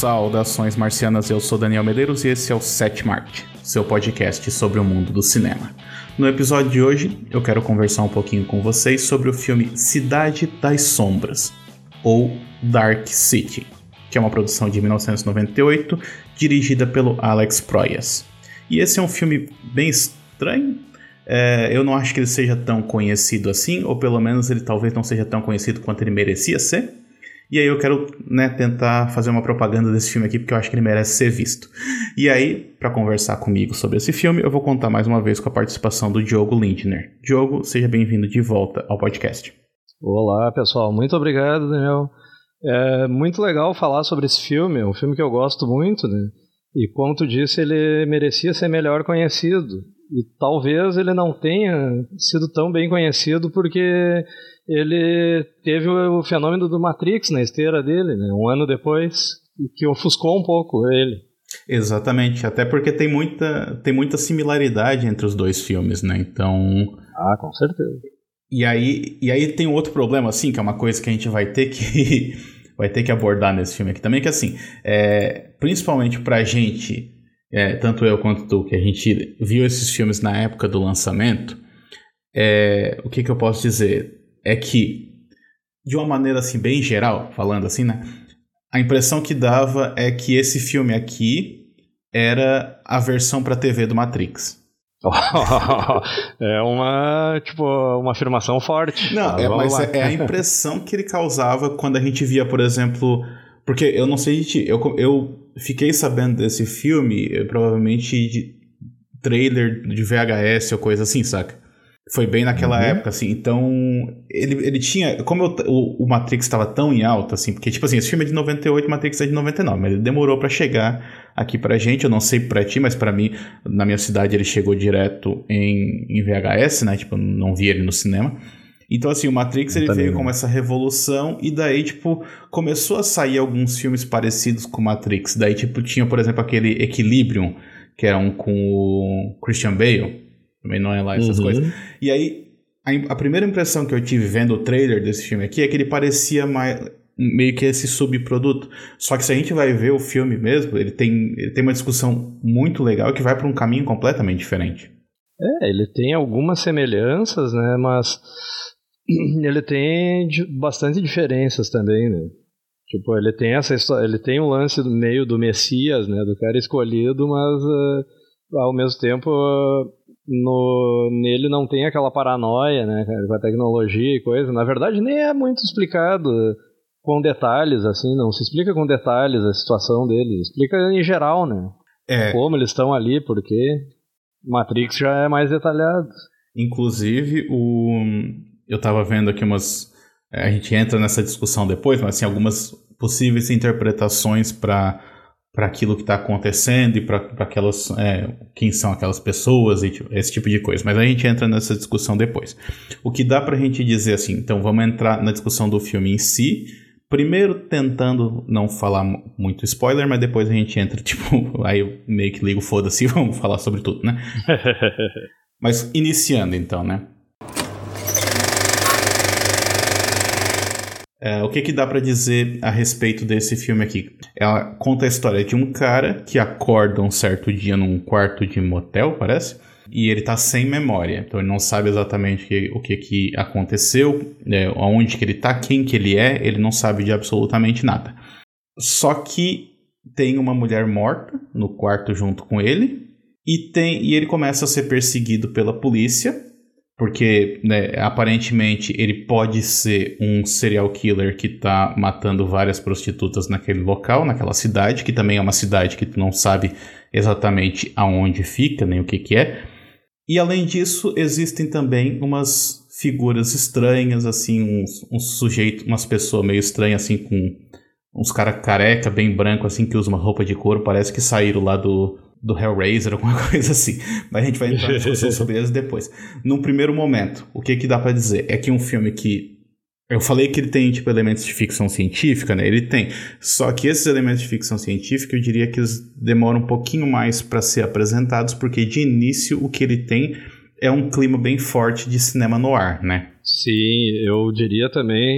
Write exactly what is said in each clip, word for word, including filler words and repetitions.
Saudações marcianas, eu sou Daniel Medeiros e esse é o Sétima Arte, seu podcast sobre o mundo do cinema. No episódio de hoje, eu quero conversar um pouquinho com vocês sobre o filme Cidade das Sombras, ou Dark City, que é uma produção de mil novecentos e noventa e oito, dirigida pelo Alex Proyas. E esse é um filme bem estranho. É, eu não acho que ele seja tão conhecido assim, ou pelo menos ele talvez não seja tão conhecido quanto ele merecia ser. E aí eu quero, né, tentar fazer uma propaganda desse filme aqui, porque eu acho que ele merece ser visto. E aí, para conversar comigo sobre esse filme, eu vou contar mais uma vez com a participação do Diogo Lindner. Diogo, seja bem-vindo de volta ao podcast. Olá, pessoal. Muito obrigado, Daniel. É muito legal falar sobre esse filme. É um filme que eu gosto muito, né? E como tu disse, ele merecia ser melhor conhecido. E talvez ele não tenha sido tão bem conhecido porque ele teve o fenômeno do Matrix na esteira dele, né? Um ano depois, que ofuscou um pouco ele. Exatamente, até porque tem muita, tem muita similaridade entre os dois filmes, né? Então... Ah, com certeza. E aí, e aí tem um outro problema, assim, que é uma coisa que a gente vai ter que, vai ter que abordar nesse filme aqui também, que assim, é, principalmente pra gente... É, tanto eu quanto tu, que a gente viu esses filmes na época do lançamento, é, o que, que eu posso dizer? É que, de uma maneira assim, bem geral, falando assim, né? A impressão que dava é que esse filme aqui era a versão pra T V do Matrix. É uma, tipo, uma afirmação forte. Não, é, mas é, é a impressão que ele causava quando a gente via, por exemplo... Porque eu não sei, eu, eu fiquei sabendo desse filme, provavelmente de trailer de V H S ou coisa assim, saca? Foi bem naquela uhum. época, assim. Então, ele, ele tinha... Como eu, o, o Matrix estava tão em alta, assim... Porque, tipo assim, esse filme é de noventa e oito, Matrix é de noventa e nove. Mas ele demorou pra chegar aqui pra gente. Eu não sei pra ti, mas pra mim, na minha cidade, ele chegou direto em, em V H S, né? Tipo, eu não vi ele no cinema. Então, assim, o Matrix ele veio como essa revolução e daí, tipo, começou a sair alguns filmes parecidos com o Matrix. Daí, tipo, tinha, por exemplo, aquele Equilibrium, que era um com o Christian Bale. Também não é lá essas uhum. coisas. E aí, a, a primeira impressão que eu tive vendo o trailer desse filme aqui é que ele parecia mais, meio que esse subproduto. Só que se a gente vai ver o filme mesmo, ele tem, ele tem uma discussão muito legal que vai para um caminho completamente diferente. É, ele tem algumas semelhanças, né, mas... ele tem bastante diferenças também, né? Tipo, ele tem essa história, ele tem um lance do meio do Messias, né? Do cara escolhido, mas uh, ao mesmo tempo uh, no, nele não tem aquela paranoia, né? Com a tecnologia e coisa. Na verdade, nem é muito explicado uh, com detalhes, assim, não se explica com detalhes a situação deles. Explica em geral, né? É. Como eles estão ali, porque Matrix já é mais detalhado. Inclusive, o... Eu tava vendo aqui umas... A gente entra nessa discussão depois, mas assim, algumas possíveis interpretações para para aquilo que está acontecendo e para aquelas... É, quem são aquelas pessoas e esse tipo de coisa. Mas a gente entra nessa discussão depois. O que dá pra gente dizer assim... Então vamos entrar na discussão do filme em si. Primeiro tentando não falar muito spoiler, mas depois a gente entra, tipo... Aí eu meio que ligo, foda-se, vamos falar sobre tudo, né? Mas iniciando então, né? É, o que, que dá pra dizer a respeito desse filme aqui? Ela conta a história de um cara que acorda um certo dia num quarto de motel, parece, e ele tá sem memória. Então ele não sabe exatamente que, o que, que aconteceu, é, onde que ele tá, quem que ele é, ele não sabe de absolutamente nada. Só que tem uma mulher morta no quarto junto com ele, e, tem, e ele começa a ser perseguido pela polícia, porque, né, aparentemente ele pode ser um serial killer que tá matando várias prostitutas naquele local, naquela cidade, que também é uma cidade que tu não sabe exatamente aonde fica, nem o que que é. E além disso, existem também umas figuras estranhas, assim, uns, uns sujeitos, umas pessoas meio estranhas, assim, com uns caras careca, bem branco, assim, que usam uma roupa de couro, parece que saíram lá do... do Hellraiser, alguma coisa assim. Mas a gente vai entrar na discussão sobre eles depois. Num primeiro momento, o que que dá pra dizer? É que um filme que... Eu falei que ele tem, tipo, elementos de ficção científica, né? Ele tem. Só que esses elementos de ficção científica, eu diria que eles demoram um pouquinho mais pra ser apresentados, porque de início o que ele tem é um clima bem forte de cinema noir, né? Sim, eu diria também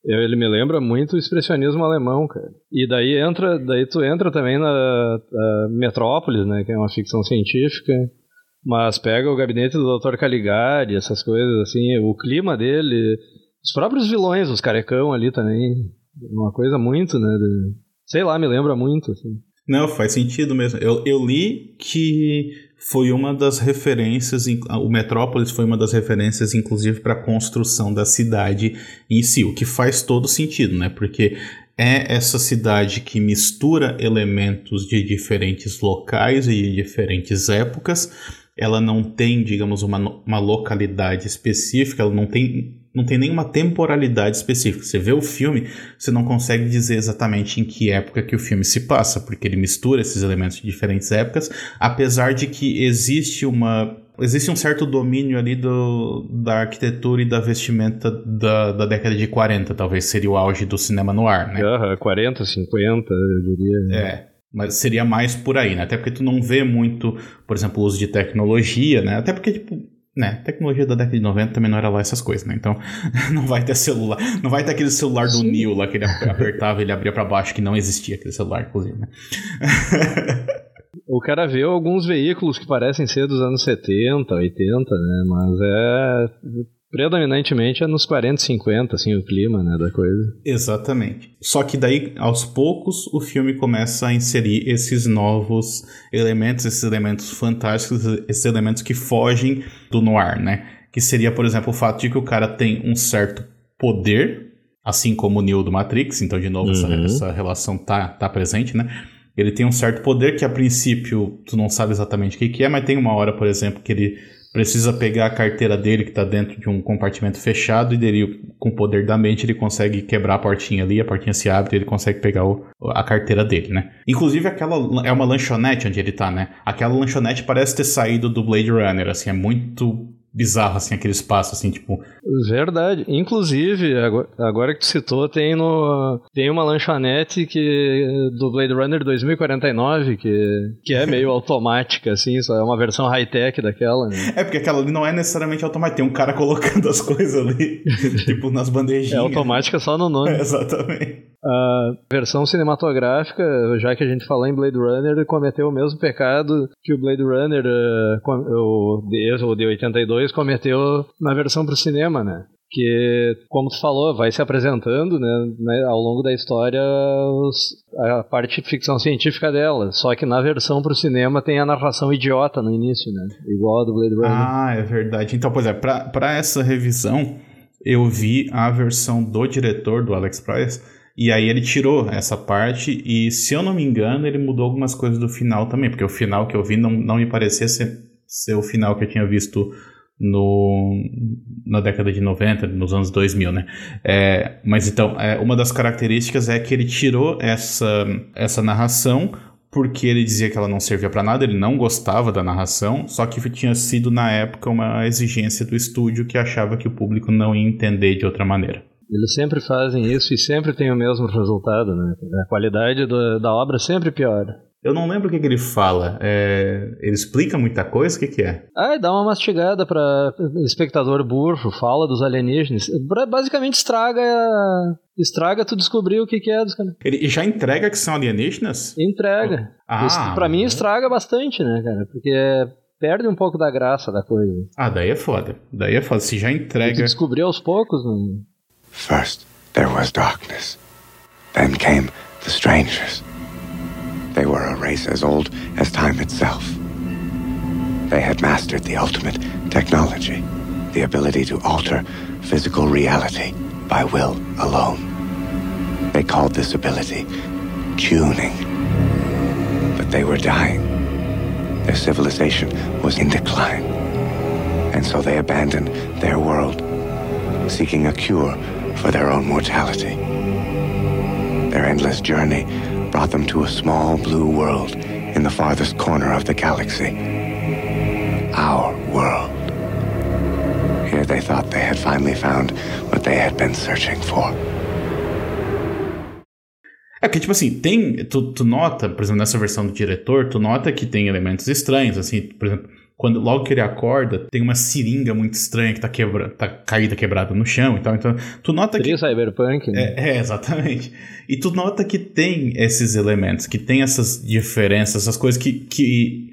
Ele me lembra muito o expressionismo alemão, cara. E daí entra, daí tu entra também na, na Metrópolis, né, que é uma ficção científica, mas pega o gabinete do doutor Caligari, essas coisas assim, o clima dele, os próprios vilões, os carecão ali também, uma coisa muito, né, de, sei lá, me lembra muito, assim. Não, faz sentido mesmo. Eu, eu li que foi uma das referências, o Metrópolis foi uma das referências, inclusive, para a construção da cidade em si, o que faz todo sentido, né? Porque é essa cidade que mistura elementos de diferentes locais e de diferentes épocas. Ela não tem, digamos, uma, uma localidade específica, ela não tem... não tem nenhuma temporalidade específica. Você vê o filme, você não consegue dizer exatamente em que época que o filme se passa, porque ele mistura esses elementos de diferentes épocas, apesar de que existe uma existe um certo domínio ali do, da arquitetura e da vestimenta da, da década de quarenta, talvez seria o auge do cinema noir, né? Uhum, quarenta, cinquenta, eu diria. É, mas seria mais por aí, né? Até porque tu não vê muito, por exemplo, o uso de tecnologia, né? Até porque, tipo, né, tecnologia da década de noventa também não era lá essas coisas, né? Então, não vai ter celular, não vai ter aquele celular do Neo lá que ele apertava e ele abria pra baixo, que não existia aquele celular, inclusive, né? O cara vê alguns veículos que parecem ser dos anos setenta, oitenta, né? Mas é... predominantemente é nos quarenta, cinquenta, assim, o clima, né, da coisa. Exatamente. Só que daí, aos poucos, o filme começa a inserir esses novos elementos, esses elementos fantásticos, esses elementos que fogem do noir, né? Que seria, por exemplo, o fato de que o cara tem um certo poder, assim como o Neo do Matrix, então, de novo, uhum. essa, essa relação tá, tá presente, né? Ele tem um certo poder que, a princípio, tu não sabe exatamente o que, que é, mas tem uma hora, por exemplo, que ele precisa pegar a carteira dele, que está dentro de um compartimento fechado, e dele, com o poder da mente, ele consegue quebrar a portinha ali, a portinha se abre e ele consegue pegar o, a carteira dele, né? Inclusive, aquela é uma lanchonete onde ele tá, né? Aquela lanchonete parece ter saído do Blade Runner, assim, é muito bizarro, assim, aquele espaço, assim, tipo... Verdade. Inclusive, agora, agora que tu citou, tem, no, tem uma lanchonete que, do Blade Runner dois mil e quarenta e nove, que, que é meio automática, assim, só é uma versão high-tech daquela, né? É, porque aquela ali não é necessariamente automática, tem um cara colocando as coisas ali, tipo, nas bandejinhas. É automática só no nome. É, exatamente. A versão cinematográfica, já que a gente falou em Blade Runner, cometeu o mesmo pecado que o Blade Runner, uh, o, de, o de oitenta e dois, cometeu na versão pro cinema, né? Que, como tu falou, vai se apresentando, né, né, ao longo da história os, a parte de ficção científica dela. Só que na versão pro cinema tem a narração idiota no início, né? Igual a do Blade Runner. Ah, é verdade. Então, pois é, pra, pra essa revisão, eu vi a versão do diretor, do Alex Proyas, e aí ele tirou essa parte e, se eu não me engano, ele mudou algumas coisas do final também, porque o final que eu vi não, não me parecia ser, ser o final que eu tinha visto no, na década de noventa, nos anos dois mil, né? É, mas então, é, uma das características é que ele tirou essa, essa narração porque ele dizia que ela não servia para nada, ele não gostava da narração, só que tinha sido, na época, uma exigência do estúdio que achava que o público não ia entender de outra maneira. Eles sempre fazem isso e sempre tem o mesmo resultado, né? A qualidade do, da obra sempre piora. Eu não lembro o que, que ele fala. É... Ele explica muita coisa? O que, que é? Ah, dá uma mastigada para espectador burro, fala dos alienígenas. Basicamente estraga estraga tu descobrir o que, que é dos caras. Ele já entrega que são alienígenas? Entrega. Ah, isso, pra mim estraga bastante, né, cara? Porque perde um pouco da graça da coisa. Ah, daí é foda. Daí é foda. Se já entrega... Tu descobriu aos poucos, né? First, there was darkness. Then came the strangers. They were a race as old as time itself. They had mastered the ultimate technology, the ability to alter physical reality by will alone. They called this ability tuning. But they were dying. Their civilization was in decline. And so they abandoned their world, seeking a cure for their own mortality. Their endless journey brought them to a small blue world in the farthest corner of the galaxy. Our world. Here they thought they had finally found what they had been searching for. É que, tipo assim, tem... Tu, tu nota, por exemplo, nessa versão do diretor, tu nota que tem elementos estranhos, assim, por exemplo... quando, logo que ele acorda, tem uma seringa muito estranha que tá, quebra, tá caída, quebrada no chão e tal. Então, tu nota que... cyberpunk, né? É, é, exatamente. E tu nota que tem esses elementos, que tem essas diferenças, essas coisas que, que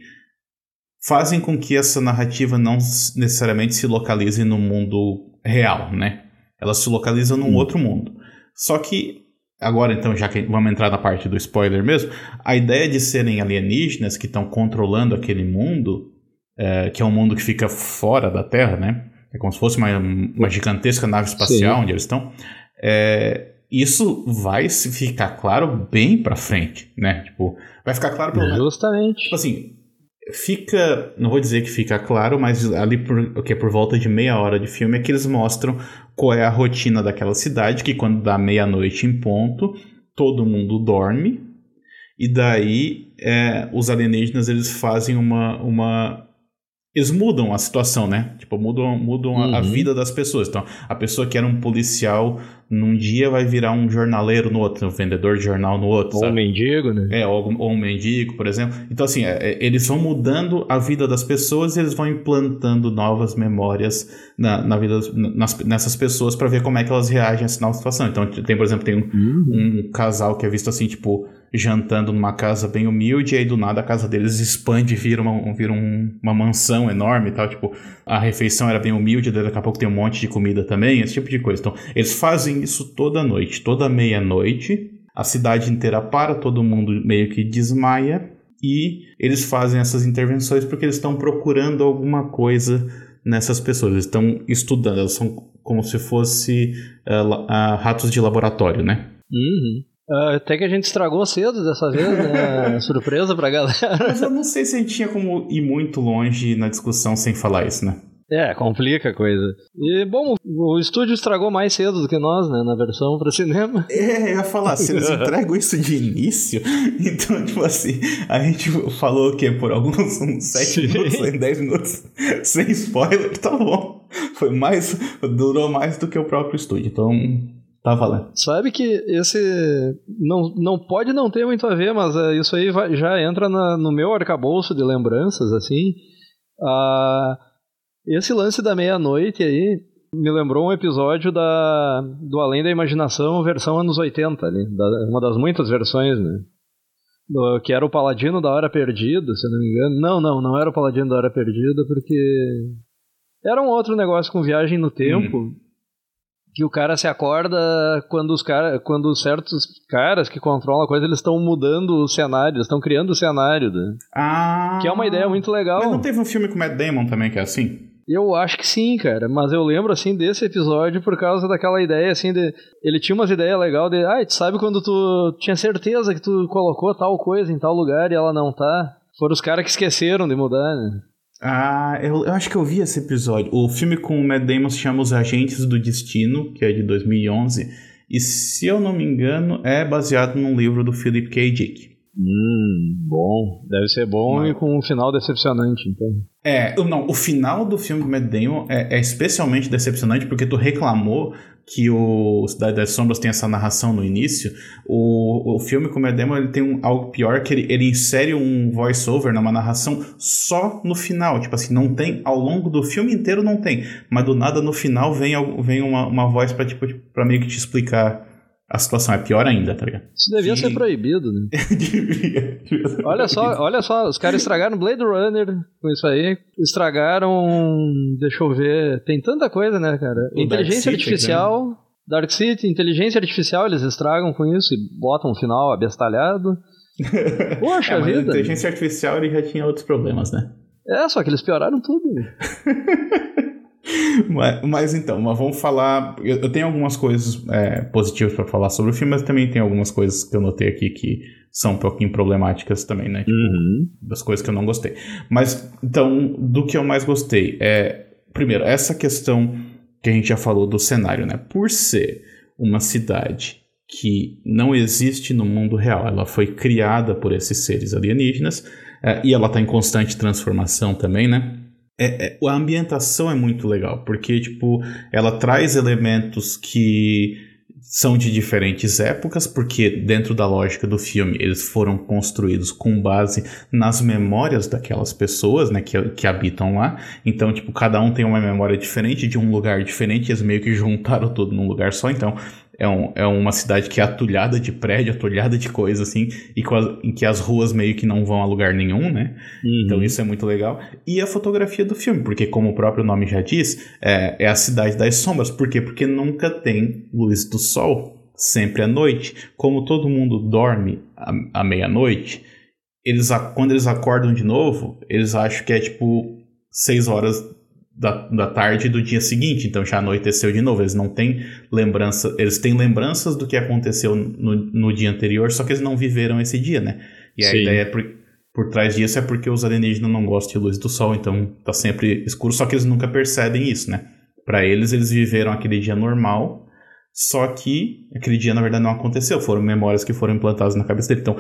fazem com que essa narrativa não necessariamente se localize no mundo real, né? Ela se localiza num hum. outro mundo. Só que, agora então, já que vamos entrar na parte do spoiler mesmo, a ideia de serem alienígenas que estão controlando aquele mundo, é, que é um mundo que fica fora da Terra, né? É como se fosse uma, uma gigantesca nave espacial Sim. onde eles estão. É, isso vai se ficar claro bem pra frente, né? Tipo, vai ficar claro pelo menos. Justamente. Tipo assim, fica, não vou dizer que fica claro, mas ali por, que é por volta de meia hora de filme é que eles mostram qual é a rotina daquela cidade, que quando dá meia-noite em ponto, todo mundo dorme, e daí é, os alienígenas eles fazem uma, uma... Eles mudam a situação, né? Tipo, mudam, mudam uhum. a, a vida das pessoas. Então, a pessoa que era um policial num dia vai virar um jornaleiro no outro, um vendedor de jornal no outro, ou sabe? um mendigo, né? É, ou, ou um mendigo, por exemplo. Então, assim, é, eles vão mudando a vida das pessoas e eles vão implantando novas memórias na, na vida, nas, nessas pessoas para ver como é que elas reagem a essa nova situação. Então, tem, por exemplo, tem um, uhum. um casal que é visto assim, tipo, jantando numa casa bem humilde, e aí do nada a casa deles expande e vira uma, vira um, uma mansão enorme e tal. Tipo, a refeição era bem humilde, daqui a pouco tem um monte de comida também, esse tipo de coisa. Então, eles fazem isso toda noite, toda meia-noite, a cidade inteira para, todo mundo meio que desmaia, e eles fazem essas intervenções porque eles estão procurando alguma coisa nessas pessoas, eles estão estudando, elas são como se fosse uh, uh, ratos de laboratório, né? Uhum. Uh, até que a gente estragou cedo dessa vez, né? Surpresa pra galera. Mas eu não sei se a gente tinha como ir muito longe na discussão sem falar isso, né? É, complica a coisa. E, bom, o estúdio estragou mais cedo do que nós, né, na versão pra cinema. É, eu ia falar, se eles entregam isso de início, então, tipo assim, a gente falou o quê? Por alguns uns sete minutos, dez minutos, sem spoiler, tá bom. Foi mais, durou mais do que o próprio estúdio, então tá valendo. Sabe que esse, não, não pode não ter muito a ver, mas é, isso aí vai, já entra na, no meu arcabouço de lembranças, assim, a... Esse lance da meia-noite aí me lembrou um episódio da, do Além da Imaginação, versão anos oitenta, ali, da, uma das muitas versões, né? Do, que era o Paladino da Hora Perdida, se eu não me engano. Não, não, não era o Paladino da Hora Perdida, porque era um outro negócio com viagem no tempo, hum. que o cara se acorda quando os cara, quando certos caras que controlam a coisa, eles estão mudando o cenário, eles estão criando o cenário, né? Ah, que é uma ideia muito legal. Mas não teve um filme com o Matt Damon também que é assim? Eu acho que sim, cara, mas eu lembro, assim, desse episódio por causa daquela ideia, assim, de... Ele tinha umas ideias legais de... Ah, tu sabe quando tu tinha certeza que tu colocou tal coisa em tal lugar e ela não tá? Foram os caras que esqueceram de mudar, né? Ah, eu, eu acho que eu vi esse episódio. O filme com o Matt Damon se chama Os Agentes do Destino, que é de dois mil e onze, e se eu não me engano, é baseado num livro do Philip K. Dick. Hum, bom. Deve ser bom Mas... e com um final decepcionante, então. É, não, o final do filme do Matt Damon é, é especialmente decepcionante porque tu reclamou que o Cidade das Sombras tem essa narração no início. O, o filme com o Matt Damon ele tem um, algo pior, que ele, ele insere um voice-over numa narração só no final. Tipo assim, não tem, ao longo do filme inteiro não tem, mas do nada no final vem, vem uma, uma voz pra, tipo, pra meio que te explicar. A situação é pior ainda, tá ligado? Isso devia que... ser proibido, né? devia, devia ser olha, só, olha só, os caras estragaram Blade Runner com isso aí. Estragaram... Deixa eu ver... Tem tanta coisa, né, cara? O Inteligência Dark Artificial... City, né? Dark City, Inteligência Artificial, eles estragam com isso e botam um final abestalhado. Poxa é, mas vida! A Inteligência Artificial ele já tinha outros problemas, né? É, só que eles pioraram tudo. Mas, mas então, mas vamos falar. Eu, eu tenho algumas coisas é, positivas para falar sobre o filme, mas também tem algumas coisas que eu notei aqui que são um pouquinho problemáticas também, né? Tipo, uhum. das coisas que eu não gostei. Mas, então, do que eu mais gostei é. Primeiro, essa questão que a gente já falou do cenário, né? Por ser uma cidade que não existe no mundo real, ela foi criada por esses seres alienígenas é, e ela está em constante transformação também, né? É, é, a ambientação é muito legal, porque, tipo, ela traz elementos que são de diferentes épocas, porque dentro da lógica do filme eles foram construídos com base nas memórias daquelas pessoas, né, que, que habitam lá. Então, tipo, cada um tem uma memória diferente de um lugar diferente, eles meio que juntaram tudo num lugar só. Então é, um, é uma cidade que é atulhada de prédio, atulhada de coisa assim, e com a, em que as ruas meio que não vão a lugar nenhum, né? Uhum. Então isso é muito legal. E a fotografia do filme, porque como o próprio nome já diz, é, é a cidade das sombras. Por quê? Porque nunca tem luz do sol, sempre à noite. Como todo mundo dorme à, à meia-noite, eles, quando eles acordam de novo, eles acham que é tipo seis horas Da, da tarde do dia seguinte, então já anoiteceu de novo. Eles não têm lembrança, eles têm lembranças do que aconteceu no, no dia anterior, só que eles não viveram esse dia, né? E a Sim. ideia é por, por trás disso é porque os alienígenas não gostam de luz do sol, então tá sempre escuro, só que eles nunca percebem isso, né? Pra eles, eles viveram aquele dia normal, só que aquele dia na verdade não aconteceu, foram memórias que foram implantadas na cabeça dele. Então,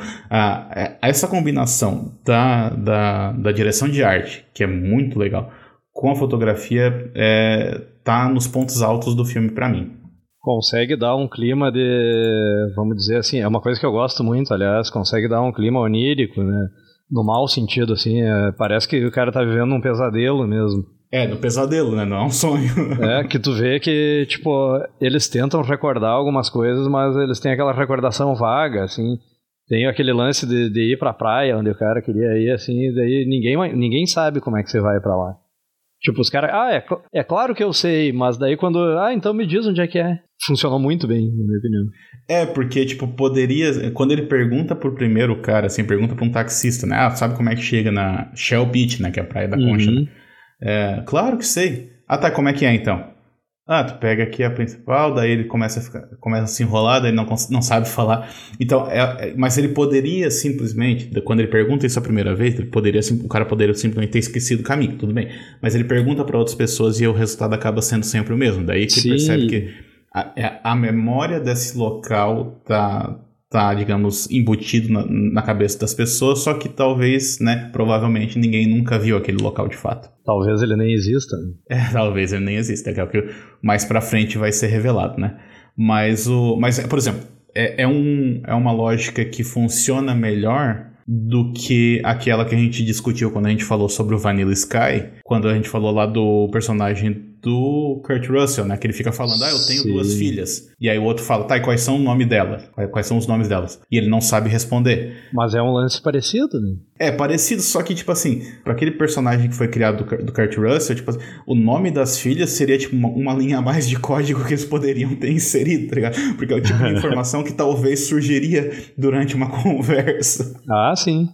a, a, essa combinação da, da, da direção de arte, que é muito legal, com a fotografia, é, tá nos pontos altos do filme pra mim. Consegue dar um clima de, vamos dizer assim, é uma coisa que eu gosto muito, aliás, consegue dar um clima onírico, né? No mau sentido, assim, é, parece que o cara tá vivendo um pesadelo mesmo. É, no pesadelo, né? Não é um sonho. É, que tu vê que, tipo, eles tentam recordar algumas coisas, mas eles têm aquela recordação vaga, assim. Tem aquele lance de, de ir pra praia, onde o cara queria ir, assim, e daí ninguém, ninguém sabe como é que você vai pra lá. Tipo, os caras, ah, é, é claro que eu sei, mas daí quando, ah, então me diz onde é que é. Funcionou muito bem, na minha opinião. É, porque, tipo, poderia, quando ele pergunta pro primeiro cara, assim, pergunta pra um taxista, né, ah, sabe como é que chega na Shell Beach, né, que é a praia da Concha, uhum. né? É, claro que sei. Ah, tá, como é que é, então? Ah, tu pega aqui a principal, daí ele começa a, ficar, começa a se enrolar, daí ele não, não sabe falar. Então, é, é, mas ele poderia simplesmente, quando ele pergunta isso a primeira vez, ele poderia, o cara poderia simplesmente ter esquecido o caminho, tudo bem. Mas ele pergunta para outras pessoas e o resultado acaba sendo sempre o mesmo. Daí que Sim. percebe que a, a memória desse local tá, tá digamos, embutido na, na cabeça das pessoas, só que talvez, né, provavelmente ninguém nunca viu aquele local de fato. Talvez ele nem exista. É, talvez ele nem exista, que é o que mais pra frente vai ser revelado, né? Mas, o, mas por exemplo, é, é, um, é uma lógica que funciona melhor do que aquela que a gente discutiu quando a gente falou sobre o Vanilla Sky, quando a gente falou lá do personagem do Kurt Russell, né? Que ele fica falando, ah, eu tenho Sim. duas filhas. E aí o outro fala, tá, e quais são o nome dela? Quais são os nomes delas? E ele não sabe responder. Mas é um lance parecido, né? É, parecido, só que, tipo assim, para aquele personagem que foi criado do, do Kurt Russell, tipo assim, o nome das filhas seria, tipo, uma, uma linha a mais de código que eles poderiam ter inserido, tá ligado? Porque é o tipo de informação que talvez surgiria durante uma conversa. Ah, sim.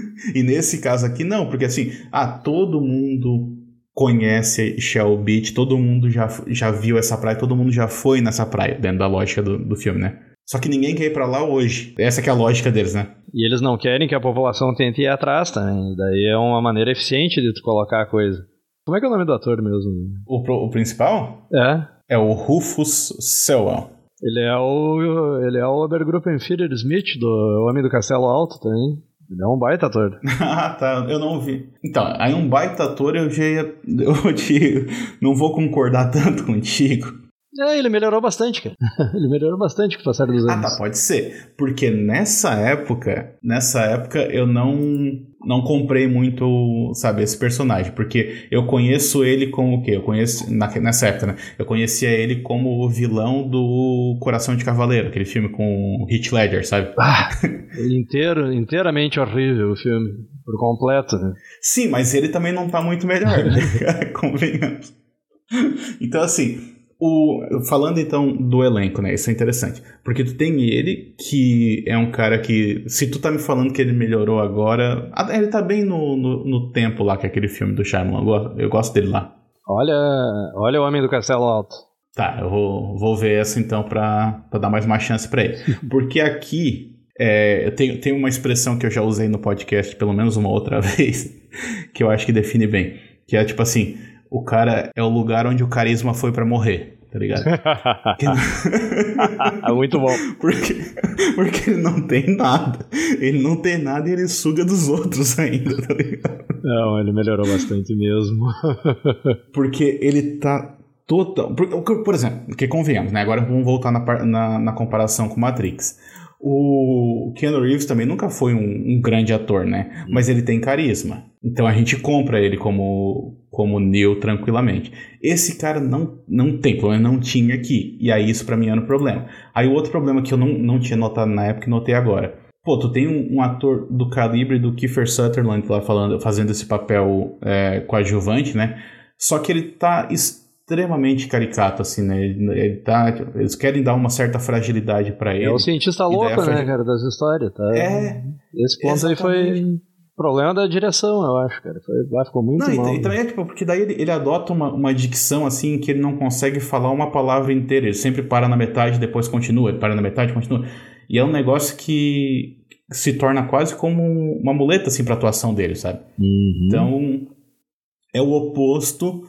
E nesse caso aqui, não, porque assim, ah, todo mundo conhece Shell Beach, todo mundo já, já viu essa praia, todo mundo já foi nessa praia, dentro da lógica do, do filme, né? Só que ninguém quer ir pra lá hoje. Essa que é a lógica deles, né? E eles não querem que a população tente ir atrás também. Daí é uma maneira eficiente de tu colocar a coisa. Como é que é o nome do ator mesmo? O, o principal? É. É o Rufus Sewell. Ele é o, ele é o Obergruppenführer Smith, do Homem do Castelo Alto também. Ele é um baita ator. Ah, tá. Eu não vi. Então, aí um baita ator eu já ia... Eu te, não vou concordar tanto contigo. É, ele melhorou bastante, cara. Ele melhorou bastante com o passar dos anos. Ah, tá, pode ser. Porque nessa época, nessa época eu não, não comprei muito, sabe, esse personagem. Porque eu conheço ele como o quê? Eu conheço, na, nessa época, né? Eu conhecia ele como o vilão do Coração de Cavaleiro, aquele filme com Heath Ledger, sabe? Ah, inteiro, inteiramente horrível o filme, por completo, né? Sim, mas ele também não tá muito melhor, né? Convenhamos. Então, assim... O, falando então do elenco, né? Isso é interessante. Porque tu tem ele, que é um cara que... Se tu tá me falando que ele melhorou agora... Ele tá bem no, no, no tempo lá, que é aquele filme do Shyamalan. Eu gosto, eu gosto dele lá. Olha, olha o Homem do Castelo Alto. Tá, eu vou, vou ver essa então pra, pra dar mais uma chance pra ele. Porque aqui... É, eu tenho, tenho uma expressão que eu já usei no podcast pelo menos uma outra vez, que eu acho que define bem. Que é tipo assim... O cara é o lugar onde o carisma foi pra morrer, tá ligado? Muito bom. Porque, porque ele não tem nada. Ele não tem nada e ele suga dos outros ainda, tá ligado? Não, ele melhorou bastante mesmo. Porque ele tá total... Por, por exemplo, porque convenhamos, né? Agora vamos voltar na, na, na comparação com Matrix. O Keanu Reeves também nunca foi um, um grande ator, né? Mas ele tem carisma. Então a gente compra ele como, como Neo tranquilamente. Esse cara não, não tem, pelo menos não tinha aqui. E aí isso pra mim era um problema. Aí o outro problema que eu não, não tinha notado na época e notei agora. Pô, tu tem um, um ator do calibre do Kiefer Sutherland lá falando, fazendo esse papel é, coadjuvante, né? Só que ele tá extremamente caricato, assim, né? Ele, ele tá, eles querem dar uma certa fragilidade pra ele. É o cientista louco, né, fragil... cara, das histórias, tá? É. Esse ponto exatamente. Aí foi problema da direção, eu acho, cara. Foi, lá ficou muito não, mal. E, e também é, tipo, porque daí ele, ele adota uma, uma dicção, assim, que ele não consegue falar uma palavra inteira. Ele sempre para na metade e depois continua. Ele para na metade e continua. E é um negócio que se torna quase como uma muleta, assim, pra atuação dele, sabe? Uhum. Então, é o oposto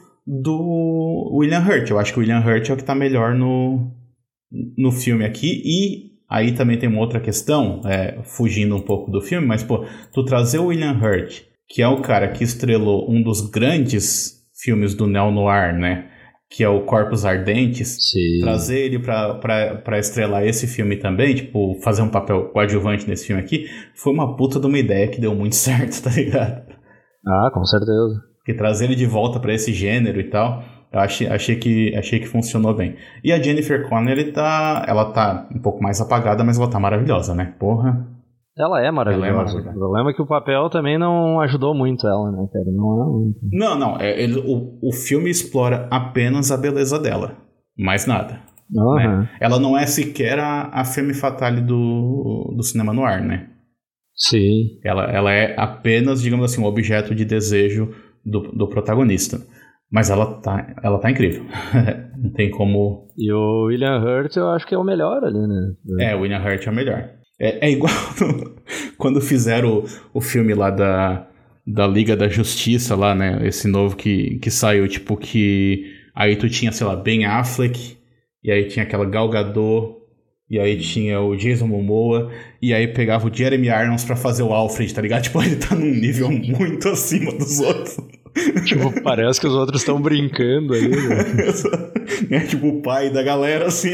do William Hurt. Eu acho que o William Hurt é o que tá melhor no, no filme aqui. E aí também tem uma outra questão, é, fugindo um pouco do filme, mas, pô, tu trazer o William Hurt, que é o cara que estrelou um dos grandes filmes do neo-noir, né? Que é o Corpos Ardentes. Sim. Trazer ele pra, pra, pra estrelar esse filme também, tipo, fazer um papel coadjuvante nesse filme aqui, foi uma puta de uma ideia que deu muito certo, tá ligado? Ah, com certeza. Porque trazer ele de volta pra esse gênero e tal, eu achei, achei, que, achei que funcionou bem. E a Jennifer Connelly tá, ela tá um pouco mais apagada, mas ela tá maravilhosa, né? Porra. Ela é maravilhosa. Ela é maravilhosa. O problema é que o papel também não ajudou muito ela, né, cara? Não, não, não. não é, ele, o, o filme explora apenas a beleza dela. Mais nada. Uhum. Né? Ela não é sequer a, a femme fatale do, do cinema noir, né? Sim. Ela, ela é apenas, digamos assim, um objeto de desejo do, do protagonista. Mas ela tá, ela tá incrível. Não tem como... E o William Hurt eu acho que é o melhor ali, né? É, o William Hurt é o melhor. É, é igual no, quando fizeram o, o filme lá da, da Liga da Justiça lá, né? Esse novo que, que saiu, tipo que... Aí tu tinha, sei lá, Ben Affleck, e aí tinha aquela Gal Gadot, e aí tinha o Jason Momoa, e aí pegava o Jeremy Irons pra fazer o Alfred, tá ligado? Tipo, ele tá num nível muito acima dos outros. Tipo, parece que os outros estão brincando aí, né? É tipo o pai da galera, assim.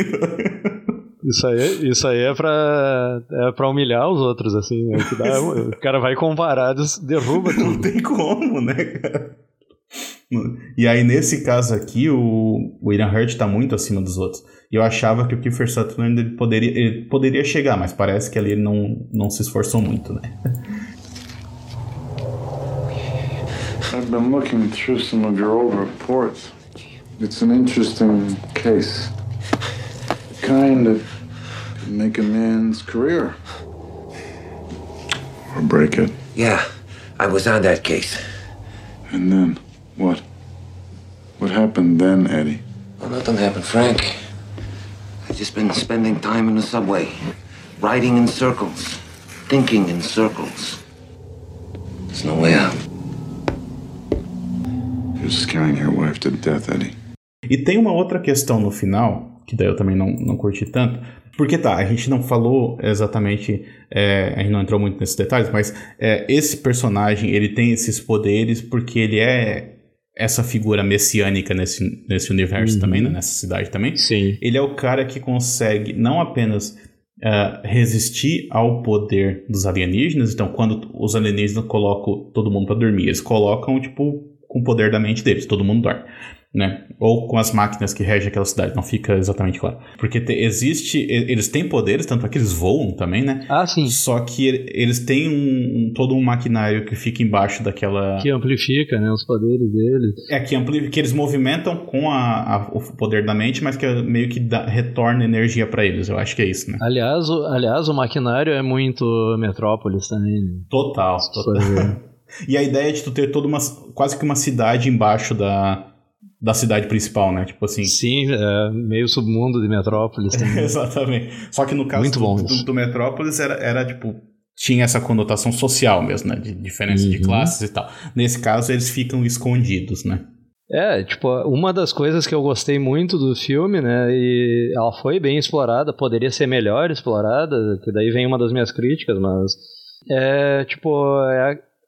Isso aí, isso aí é, pra, é pra humilhar os outros, assim, né? Que dá, o cara vai comparar, derruba tudo. Não tem como, né, cara? E aí, nesse caso aqui, o William Hurt tá muito acima dos outros. E eu achava que o Kiefer Sutherland ele poderia, ele poderia chegar, mas parece que ali ele não, não se esforçou muito, né? I've been looking through some of your old reports. It's an interesting case. The kind that can make a man's career. Or break it. Yeah, I was on that case. And then, what? What happened then, Eddie? Well, nothing happened, Frank. I've just been spending time in the subway. Riding in circles. Thinking in circles. There's no way out. You're scaring your wife to death, Eddie. E tem uma outra questão no final, que daí eu também não, não curti tanto, porque tá, a gente não falou exatamente, é, a gente não entrou muito nesses detalhes, mas é, esse personagem, ele tem esses poderes porque ele é essa figura messiânica nesse, nesse universo uhum. também, né, nessa cidade também. Sim. Ele é o cara que consegue não apenas uh, resistir ao poder dos alienígenas, então quando os alienígenas colocam todo mundo pra dormir, eles colocam, tipo, com o poder da mente deles, todo mundo dorme, né? Ou com as máquinas que regem aquela cidade, não fica exatamente claro. Porque te, existe, eles têm poderes, tanto é que eles voam também, né? Ah, sim. Só que eles têm um, todo um maquinário que fica embaixo daquela... Que amplifica, né, os poderes deles. É, que, ampli... que eles movimentam com a, a, o poder da mente, mas que meio que dá, retorna energia pra eles, eu acho que é isso, né? Aliás, o, aliás, o maquinário é muito Metrópolis também, né? Total, total. E a ideia é de tu ter toda uma, quase que uma cidade embaixo da, da cidade principal, né? Tipo assim... Sim, é meio submundo de Metrópolis também. Exatamente. Só que no caso Muito bom do, do, do Metrópolis era, era tipo... Tinha essa conotação social mesmo, né? De diferença uhum. de classes e tal. Nesse caso, eles ficam escondidos, né? É, tipo, uma das coisas que eu gostei muito do filme, né? E ela foi bem explorada, poderia ser melhor explorada, que daí vem uma das minhas críticas, mas... É, tipo... É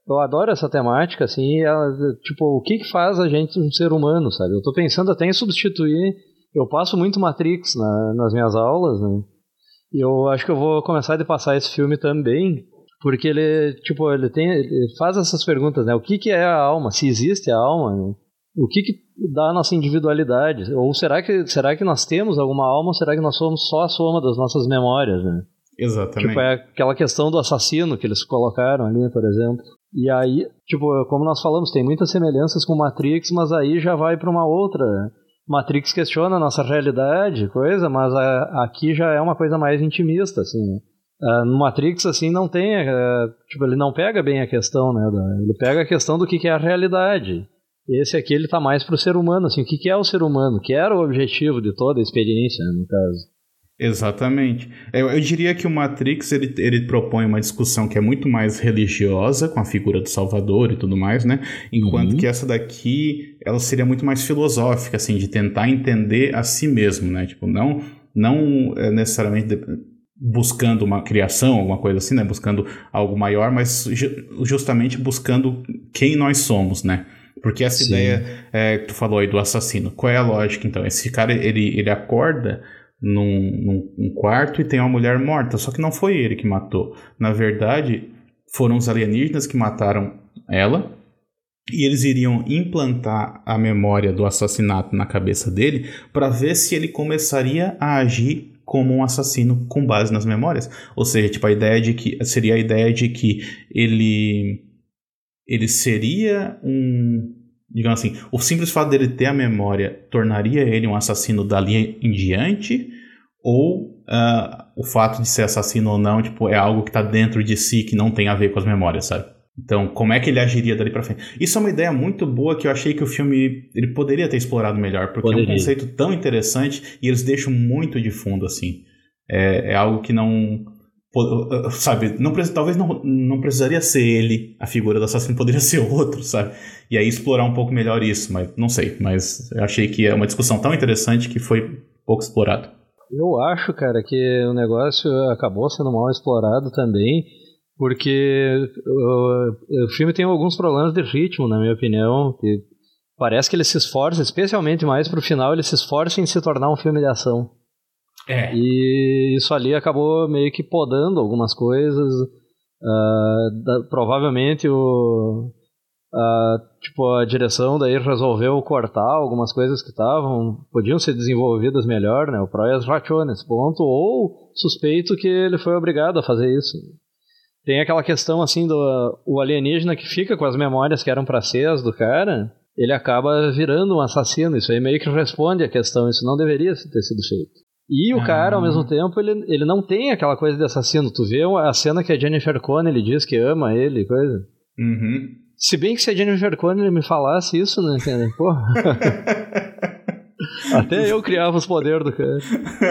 eu adoro essa temática, assim, ela, tipo, o que que faz a gente um ser humano, sabe? Eu tô pensando até em substituir, eu passo muito Matrix na, nas minhas aulas, né? E eu acho que eu vou começar a passar esse filme também, porque ele, tipo, ele tem, ele faz essas perguntas, né? O que que é a alma? Se existe a alma, né? O que que dá a nossa individualidade? Ou será que, será que nós temos alguma alma ou será que nós somos só a soma das nossas memórias, né? Exatamente. Tipo, é aquela questão do assassino que eles colocaram ali, por exemplo. E aí, tipo, como nós falamos, tem muitas semelhanças com Matrix, mas aí já vai para uma outra. Matrix questiona a nossa realidade, coisa, mas a, aqui já é uma coisa mais intimista, assim. Uh, no Matrix, assim, não tem... Uh, tipo, ele não pega bem a questão, né? Da, ele pega a questão do que, que é a realidade. Esse aqui, ele tá mais pro ser humano, assim. O que, que é o ser humano? Que era o objetivo de toda a experiência, né, no caso. Exatamente. Eu, eu diria que o Matrix, ele, ele propõe uma discussão que é muito mais religiosa, com a figura do Salvador e tudo mais, né? Enquanto uhum. que essa daqui, ela seria muito mais filosófica, assim, de tentar entender a si mesmo, né? Tipo, não, não é, necessariamente de, buscando uma criação, alguma coisa assim, né? Buscando algo maior, mas ju- justamente buscando quem nós somos, né? Porque essa Sim. ideia é, que tu falou aí do assassino, qual é a lógica, então? Esse cara, ele, ele acorda... Num, num quarto e tem uma mulher morta, só que não foi ele que matou. Na verdade, foram os alienígenas que mataram ela e eles iriam implantar a memória do assassinato na cabeça dele para ver se ele começaria a agir como um assassino com base nas memórias. Ou seja, tipo, a ideia de que seria a ideia de que ele ele seria um... Digamos assim, o simples fato dele ter a memória tornaria ele um assassino dali em diante, ou uh, o fato de ser assassino ou não, tipo, é algo que está dentro de si que não tem a ver com as memórias, sabe? Então, como é que ele agiria dali pra frente? Isso é uma ideia muito boa que eu achei que o filme ele poderia ter explorado melhor, porque poderia. É um conceito tão interessante e eles deixam muito de fundo, assim. É, é algo que não... Sabe, não, talvez não, não precisaria ser ele a figura do assassino, poderia ser outro, sabe? E aí explorar um pouco melhor isso, mas não sei. Mas eu achei que é uma discussão tão interessante que foi pouco explorado. Eu acho, cara, que o negócio acabou sendo mal explorado também, porque o, o filme tem alguns problemas de ritmo, na minha opinião, que parece que ele se esforça, especialmente mais pro final, ele se esforça em se tornar um filme de ação. É. E isso ali acabou meio que podando algumas coisas. Uh, da, provavelmente o, uh, tipo, a direção daí resolveu cortar algumas coisas que estavam podiam ser desenvolvidas melhor, né? O Proyas rachou nesse ponto, ou suspeito que ele foi obrigado a fazer isso. Tem aquela questão assim do o alienígena que fica com as memórias que eram para ser as do cara, ele acaba virando um assassino. Isso aí meio que responde a questão. Isso não deveria ter sido feito. E o ah. cara, ao mesmo tempo, ele, ele não tem aquela coisa de assassino. Tu vê a cena que a Jennifer Connelly diz que ama ele, coisa. Uhum. Se bem que se a Jennifer Connelly me falasse isso, né, entendeu? Porra. Até eu criava os poderes do cara.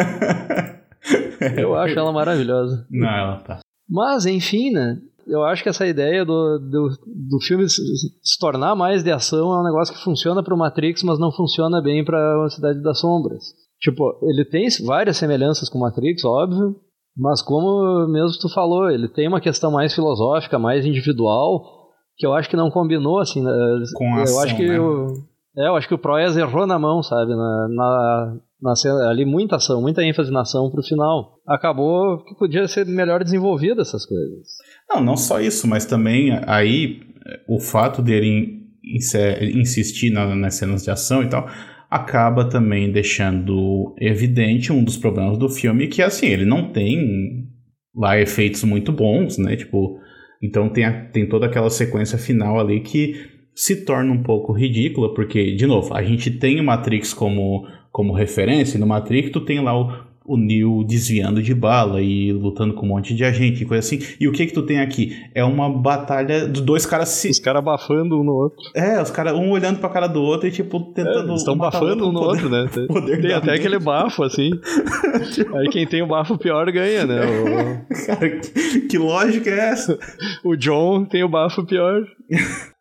Eu acho ela maravilhosa. Não, ela tá. Mas, enfim, né? Eu acho que essa ideia do, do, do filme se, se tornar mais de ação é um negócio que funciona pro Matrix, mas não funciona bem pra Cidade das Sombras. Tipo, ele tem várias semelhanças com Matrix, óbvio, mas como mesmo tu falou, ele tem uma questão mais filosófica, mais individual, que eu acho que não combinou, assim, com a eu ação, acho que né? eu, é, eu acho que o Proyas errou na mão, sabe, na, na, na cena, ali muita ação, muita ênfase na ação pro final. Acabou que podia ser melhor desenvolvida essas coisas. Não, não só isso, mas também aí o fato dele insistir na, nas cenas de ação e tal... acaba também deixando evidente um dos problemas do filme, que assim, ele não tem lá efeitos muito bons, né, tipo, então tem, a, tem toda aquela sequência final ali que se torna um pouco ridícula, porque, de novo, a gente tem o Matrix como, como referência, e no Matrix tu tem lá o o Neo desviando de bala e lutando com um monte de agente e coisa assim. E o que que tu tem aqui? É uma batalha dos dois caras se... Os caras bafando um no outro. É, os caras um olhando pra cara do outro e tipo tentando... É, estão bafando um no poder, outro, né? Tem, tem até mente. Aquele bafo, assim. Aí quem tem o bafo pior ganha, né? O... Cara, que, que lógica é essa? O John tem o bafo pior.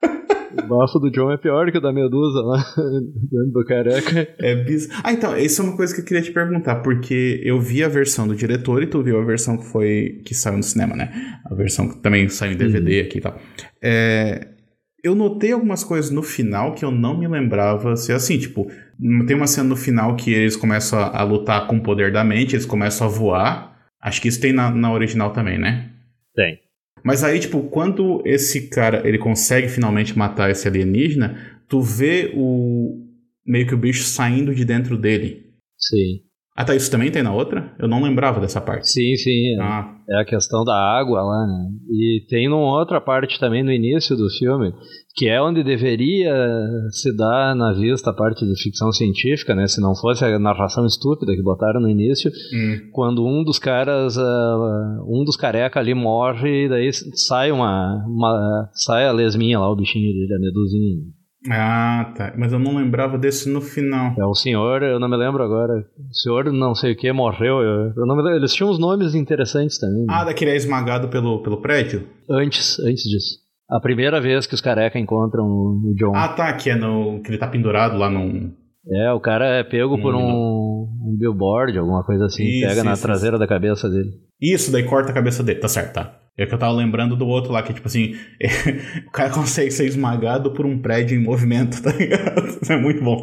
O bafo do John é pior que o da Medusa lá, dentro do careca. É bis... Ah, então, isso é uma coisa que eu queria te perguntar, porque eu vi a versão do diretor e tu viu a versão que foi que saiu no cinema, né? A versão que também saiu em D V D uhum. aqui e tal. É... Eu notei algumas coisas no final que eu não me lembrava ser assim, tipo, tem uma cena no final que eles começam a, a lutar com o poder da mente, eles começam a voar. Acho que isso tem na, na original também, né? Tem. Mas aí, tipo, quando esse cara, ele consegue finalmente matar esse alienígena, tu vê o meio que o bicho saindo de dentro dele. Sim. Ah, tá, isso também tem na outra? Eu não lembrava dessa parte. Sim, sim. É, ah. é a questão da água lá, né? E tem uma outra parte também no início do filme, que é onde deveria se dar na vista a parte de ficção científica, né? Se não fosse a narração estúpida que botaram no início, hum. quando um dos caras, uh, um dos careca ali morre, e daí sai uma, uma sai a lesminha lá, o bichinho dele, a medusinha. Ah, tá. Mas eu não lembrava desse no final. É, o senhor, eu não me lembro agora. O senhor não sei o que morreu. Eu, eu não me lembro. Eles tinham uns nomes interessantes também. Ah, daquele é esmagado pelo, pelo prédio? Antes, antes disso. A primeira vez que os careca encontram o John. Ah, tá. Que é no. Que ele tá pendurado lá num. É, o cara é pego hum, por um, um billboard, alguma coisa assim. Isso, pega na isso, traseira isso. da cabeça dele. Isso, daí corta a cabeça dele. Tá certo, tá. É que eu tava lembrando do outro lá, que tipo assim, é, o cara consegue ser esmagado por um prédio em movimento, tá ligado? Isso é muito bom.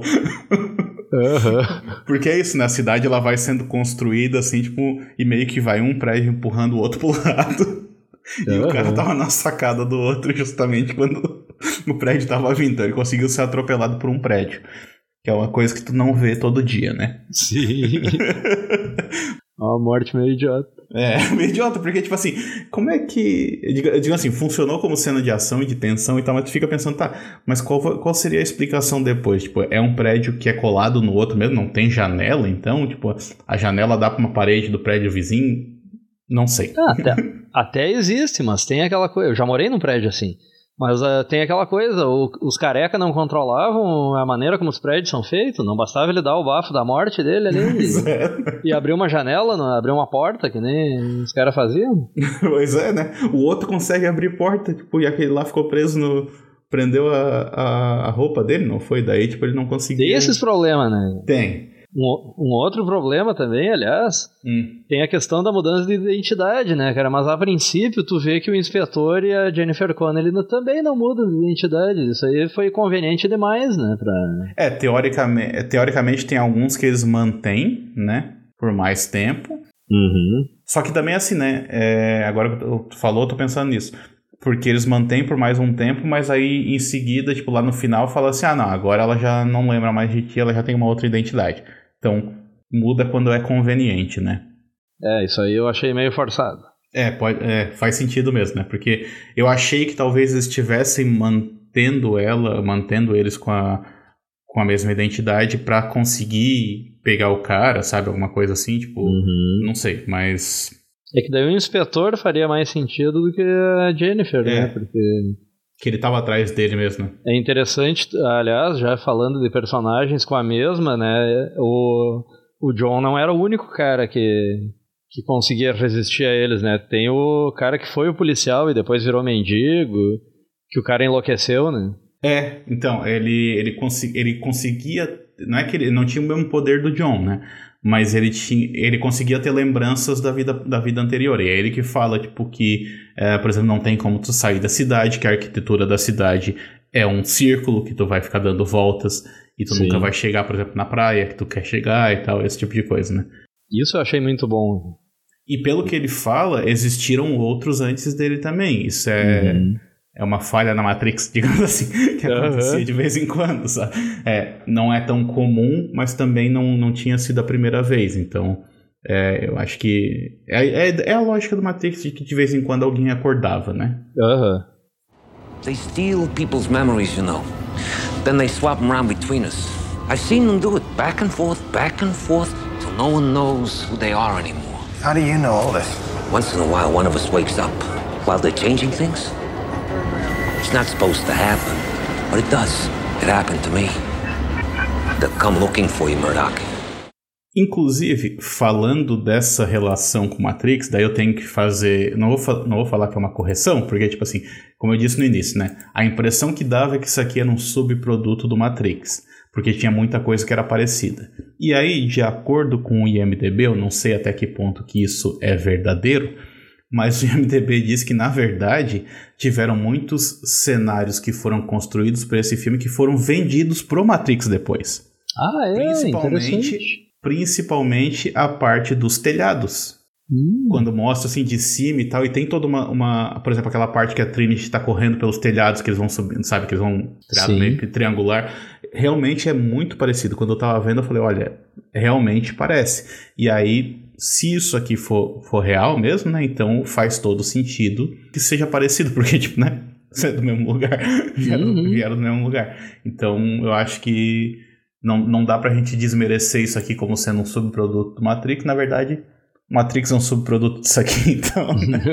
Uhum. Porque é isso, né? A cidade ela vai sendo construída assim, tipo, e meio que vai um prédio empurrando o outro pro lado. E uhum. o cara tava na sacada do outro justamente quando o prédio tava vindo. Então ele conseguiu ser atropelado por um prédio. Que é uma coisa que tu não vê todo dia, né? Sim. Uma morte meio idiota. É, meio idiota, porque, tipo assim, como é que... Eu digo, eu digo assim, funcionou como cena de ação e de tensão e tal, mas tu fica pensando, tá, mas qual, qual seria a explicação depois? Tipo, é um prédio que é colado no outro mesmo, não tem janela, então, tipo, a janela dá pra uma parede do prédio vizinho? Não sei. Ah, até, até existe, mas tem aquela coisa... Eu já morei num prédio assim. Mas uh, tem aquela coisa, o, os careca não controlavam a maneira como os prédios são feitos, não bastava ele dar o bafo da morte dele ali e, é. e abrir uma janela, não, abrir uma porta, que nem os caras faziam. Pois é, né? O outro consegue abrir porta, tipo, e aquele lá ficou preso no... Prendeu a, a, a roupa dele, não foi? Daí, tipo, ele não conseguia... Tem esses problemas, né? Tem. Um, um outro problema também, aliás, hum. tem a questão da mudança de identidade, né, cara? Mas a princípio tu vê que o inspetor e a Jennifer Connelly também não mudam de identidade. Isso aí foi conveniente demais, né? Pra... É, teoricamente, teoricamente tem alguns que eles mantêm, né? Por mais tempo. Uhum. Só que também assim, né? É, agora que tu falou, eu tô pensando nisso. Porque eles mantêm por mais um tempo, mas aí em seguida, tipo, lá no final fala assim, ah, não, agora ela já não lembra mais de ti, ela já tem uma outra identidade. Então, muda quando é conveniente, né? É, isso aí eu achei meio forçado. É, pode, é, faz sentido mesmo, né? Porque eu achei que talvez eles estivessem mantendo ela, mantendo eles com a, com a mesma identidade pra conseguir pegar o cara, sabe? Alguma coisa assim, tipo, uhum. não sei, mas... É que daí o inspetor faria mais sentido do que a Jennifer, é, né? Porque... que ele tava atrás dele mesmo, né? É interessante, aliás, já falando de personagens com a mesma, né? O, o John não era o único cara que, que conseguia resistir a eles, né? Tem o cara que foi o policial e depois virou mendigo, que o cara enlouqueceu, né? É, então, ele, ele, consegui, ele conseguia... Não é que ele não tinha o mesmo poder do John, né? Mas ele, tinha, ele conseguia ter lembranças da vida, da vida anterior. E é ele que fala, tipo, que, é, por exemplo, não tem como tu sair da cidade, que a arquitetura da cidade é um círculo, que tu vai ficar dando voltas, e tu Sim. nunca vai chegar, por exemplo, na praia, que tu quer chegar e tal, esse tipo de coisa, né? Isso eu achei muito bom. E pelo que ele fala, existiram outros antes dele também. Isso é... Uhum. É uma falha na Matrix, digamos assim, que acontecia uhum. de vez em quando, sabe? É, não é tão comum, mas também não, não tinha sido a primeira vez. Então, é, eu acho que... É, é, é a lógica do Matrix de que de vez em quando alguém acordava, né? Uhum. They steal people's memories, you know. Then they swap them around between us. I've seen them do it back and forth, back and forth, till no one knows who they are anymore. How do you know all this? Once in a while, one of us wakes up while they're changing things. It's not supposed to happen, but it does. It happened to me. They'll come looking for you, Murdoch. Inclusive, falando dessa relação com Matrix, daí eu tenho que fazer... Não vou, fa- não vou falar que é uma correção, porque, tipo assim, como eu disse no início, né? A impressão que dava é que isso aqui era um subproduto do Matrix, porque tinha muita coisa que era parecida. E aí, de acordo com o I M D B, eu não sei até que ponto que isso é verdadeiro, mas o I M D B diz que, na verdade, tiveram muitos cenários que foram construídos para esse filme que foram vendidos pro Matrix depois. Ah, é? Principalmente... Interessante. Principalmente a parte dos telhados. Hum. Quando mostra assim de cima e tal, e tem toda uma, uma... Por exemplo, aquela parte que a Trinity tá correndo pelos telhados, que eles vão subindo, sabe? Que eles vão triado, meio que triangular. Realmente é muito parecido. Quando eu tava vendo, eu falei, olha, realmente parece. E aí, se isso aqui for, for real mesmo, né? Então faz todo sentido que seja parecido, porque, tipo, né? É do mesmo lugar. Vieram, uhum. vieram do mesmo lugar. Então, eu acho que Não, não dá pra gente desmerecer isso aqui como sendo um subproduto do Matrix. Na verdade, Matrix é um subproduto disso aqui, então...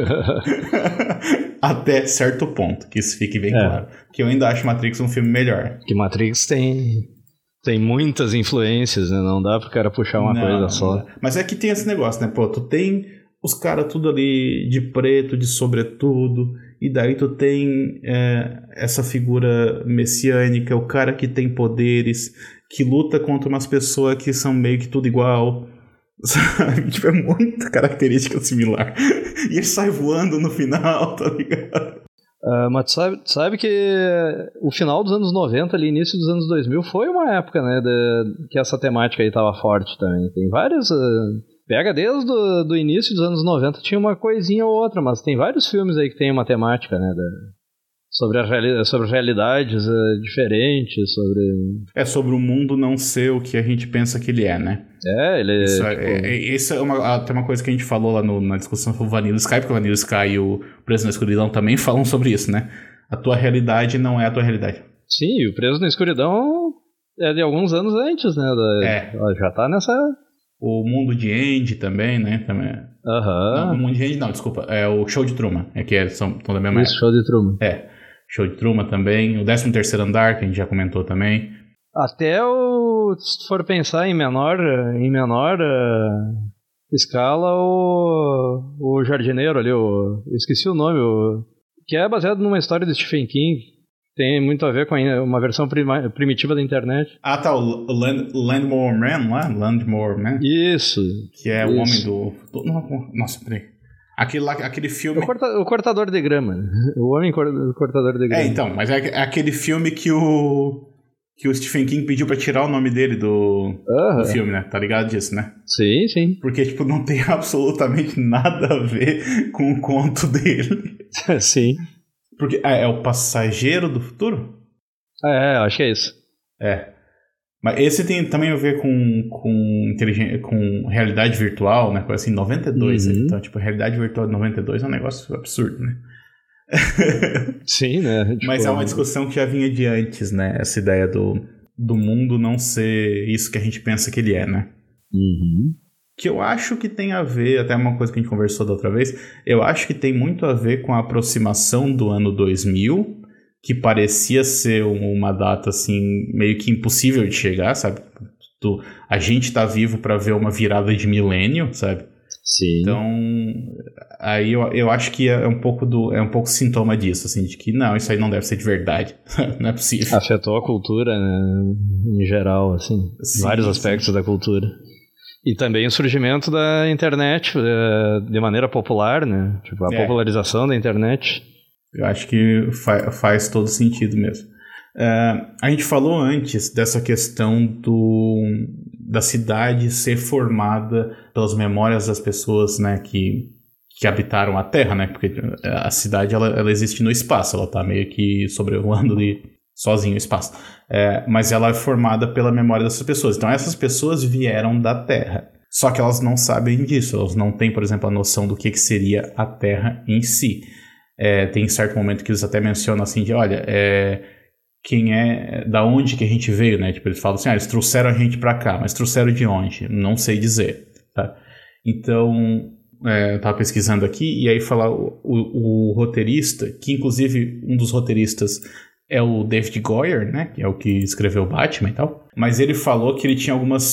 Até certo ponto, que isso fique bem é. claro. Que eu ainda acho Matrix um filme melhor. Que Matrix tem, tem muitas influências, né? Não dá pro cara puxar uma não, coisa só. Mas é que tem esse negócio, né? Pô, tu tem os caras tudo ali de preto, de sobretudo... E daí tu tem é, essa figura messiânica, o cara que tem poderes, que luta contra umas pessoas que são meio que tudo igual. Sabe? Tipo, é muita característica similar. E ele sai voando no final, tá ligado? Uh, mas tu sabe, tu sabe que o final dos anos noventa, ali, início dos anos dois mil, foi uma época, né, de, que essa temática aí tava forte também. Tem vários... Uh... Pega desde o do início dos anos noventa, tinha uma coisinha ou outra, mas tem vários filmes aí que tem uma temática, né, da, sobre, a reali- sobre realidades uh, diferentes, sobre... É, sobre o mundo não ser o que a gente pensa que ele é, né? É, ele... Isso tipo... é, é, isso é uma, até uma coisa que a gente falou lá no, na discussão sobre o Vanilla Sky, porque o Vanilla Sky e o Preso na Escuridão também falam sobre isso, né? A tua realidade não é a tua realidade. Sim, o Preso na Escuridão é de alguns anos antes, né? Da, é. Já tá nessa... O Mundo de Andy também, né? Também. Aham. Não, o Mundo de Andy não, desculpa. É o Show de Truman. É que é, são, são da mesma Isso, época. Show de Truman. É. Show de Truman também. O décimo terceiro Andar, que a gente já comentou também. Até o... Se for pensar em menor, em menor uh, escala, o, o Jardineiro ali, o, eu esqueci o nome, o, que é baseado numa história do Stephen King. Tem muito a ver com uma versão prima, primitiva da internet. Ah, tá, o Land, Landmore Man lá? Landmore Man? Isso. Que é isso. o homem do... do nossa, peraí. Aquele, lá, aquele filme... O, corta, o cortador de grama. O homem cor, cortador de grama. É, então, mas é aquele filme que o... que o Stephen King pediu pra tirar o nome dele do, uh-huh. do filme, né? Tá ligado disso, né? Sim, sim. Porque, tipo, não tem absolutamente nada a ver com o conto dele. Sim. Porque ah, é o Passageiro do Futuro? É, acho que é isso. É. Mas esse tem também a ver com, com, inteligência, com realidade virtual, né? Coisa assim, noventa e dois. Uhum. Então, tipo, realidade virtual de noventa e dois é um negócio absurdo, né? Sim, né? Tipo, mas é uma discussão que já vinha de antes, né? Essa ideia do, do mundo não ser isso que a gente pensa que ele é, né? Uhum. Que eu acho que tem a ver, até uma coisa que a gente conversou da outra vez, eu acho que tem muito a ver com a aproximação do ano dois mil, que parecia ser uma data, assim, meio que impossível de chegar, sabe? Do, a gente tá vivo para ver uma virada de milênio, sabe? Sim. Então, aí eu, eu acho que é um pouco do, é um pouco sintoma disso, assim, de que não, isso aí não deve ser de verdade, não é possível. Afetou a cultura, né, em geral, assim, sim, vários aspectos sim. da cultura. E também o surgimento da internet de maneira popular, né? Tipo, a é. popularização da internet. Eu acho que fa- faz todo sentido mesmo. Uh, a gente falou antes dessa questão do, da cidade ser formada pelas memórias das pessoas, né, que, que habitaram a Terra, né? Porque a cidade ela, ela existe no espaço, ela está meio que sobrevoando ali sozinho o espaço. É, mas ela é formada pela memória dessas pessoas. Então essas pessoas vieram da Terra. Só que elas não sabem disso. Elas não têm, por exemplo, a noção do que, que seria a Terra em si. É, tem certo momento que eles até mencionam assim de, olha, é, quem é, da onde que a gente veio, né? Tipo, eles falam assim, ah, eles trouxeram a gente pra cá, mas trouxeram de onde? Não sei dizer, tá? Então, é, eu tava pesquisando aqui, e aí falar o, o, o roteirista, que inclusive um dos roteiristas é o David Goyer, né? Que é o que escreveu Batman e tal. Mas ele falou que ele tinha algumas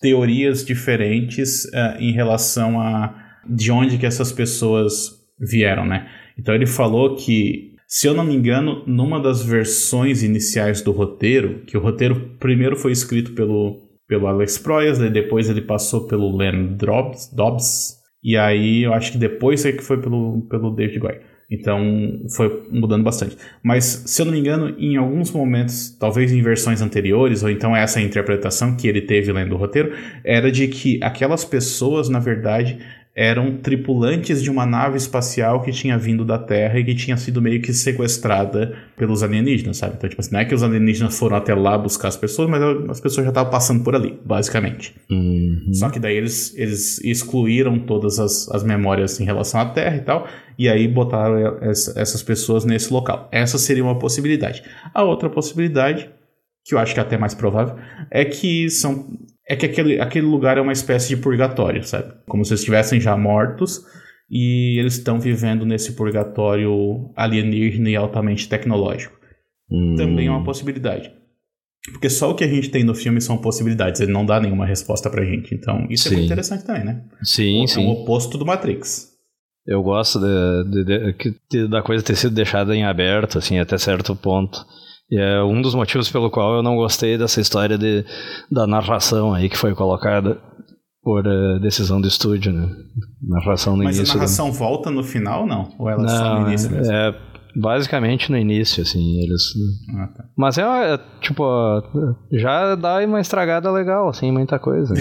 teorias diferentes uh, em relação a de onde que essas pessoas vieram, né? Então ele falou que, se eu não me engano, numa das versões iniciais do roteiro, que o roteiro primeiro foi escrito pelo, pelo Alex Proyas, e depois ele passou pelo Len Dobbs, Dobbs, e aí eu acho que depois é que foi pelo, pelo David Goyer. Então foi mudando bastante. Mas, se eu não me engano, em alguns momentos, talvez em versões anteriores, ou então essa interpretação que ele teve lendo o roteiro, era de que aquelas pessoas, na verdade, eram tripulantes de uma nave espacial que tinha vindo da Terra e que tinha sido meio que sequestrada pelos alienígenas, sabe? Então, tipo assim, não é que os alienígenas foram até lá buscar as pessoas, mas as pessoas já estavam passando por ali, basicamente. Uhum. Só que daí eles, eles excluíram todas as, as memórias em relação à Terra e tal, e aí botaram essa, essas pessoas nesse local. Essa seria uma possibilidade. A outra possibilidade, que eu acho que é até mais provável, é que são... É que aquele, aquele lugar é uma espécie de purgatório, sabe? Como se eles estivessem já mortos e eles estão vivendo nesse purgatório alienígena e altamente tecnológico. Hum. Também é uma possibilidade. Porque só o que a gente tem no filme são possibilidades. Ele não dá nenhuma resposta pra gente. Então isso sim. É muito interessante também, né? Sim, é sim. É o oposto do Matrix. Eu gosto de, de, de, da coisa ter sido deixada em aberto, assim, até certo ponto. E é um dos motivos pelo qual eu não gostei dessa história de, da narração aí que foi colocada por uh, decisão do estúdio, né? Narração no Mas início. Mas a narração da... volta no final, não? Ou ela não, só no início mesmo? É basicamente no início, assim, eles... Ah, tá. Mas é, é, tipo, já dá uma estragada legal, assim, muita coisa. Né?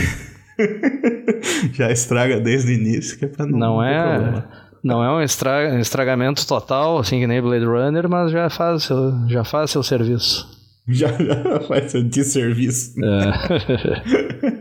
Já estraga desde o início, que é pra não, não, não é... problema. Não é um estra... estragamento total, assim que nem Blade Runner, mas já faz seu, já faz seu serviço. Já, já faz seu desserviço. É.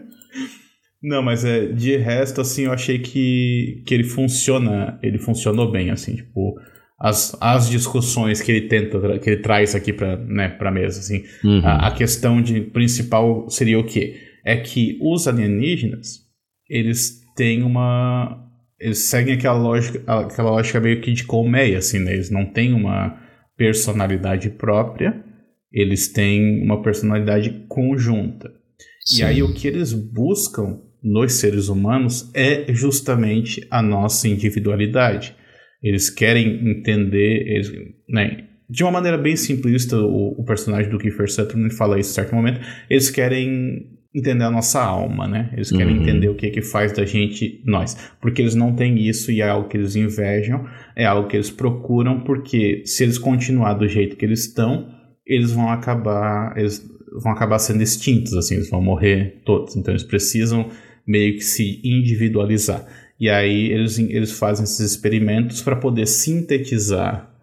Não, mas é, de resto, assim, eu achei que, que ele funciona, ele funcionou bem, assim, tipo, as, as discussões que ele tenta, que ele traz aqui pra, né, pra mesa, assim, uhum. a, a questão de, principal seria o quê? É que os alienígenas, eles têm uma... Eles seguem aquela lógica, aquela lógica meio que de colmeia, assim, né? Eles não têm uma personalidade própria, eles têm uma personalidade conjunta. Sim. E aí o que eles buscam nos seres humanos é justamente a nossa individualidade. Eles querem entender, eles, né? De uma maneira bem simplista, o, o personagem do Kiefer Sutherland fala isso em certo momento, eles querem... entender a nossa alma, né? Eles querem uhum. entender o que que faz da gente nós. Porque eles não têm isso e é algo que eles invejam, é algo que eles procuram, porque se eles continuar do jeito que eles estão, eles vão acabar, eles vão acabar sendo extintos, assim, eles vão morrer todos. Então eles precisam meio que se individualizar. E aí eles, eles fazem esses experimentos para poder sintetizar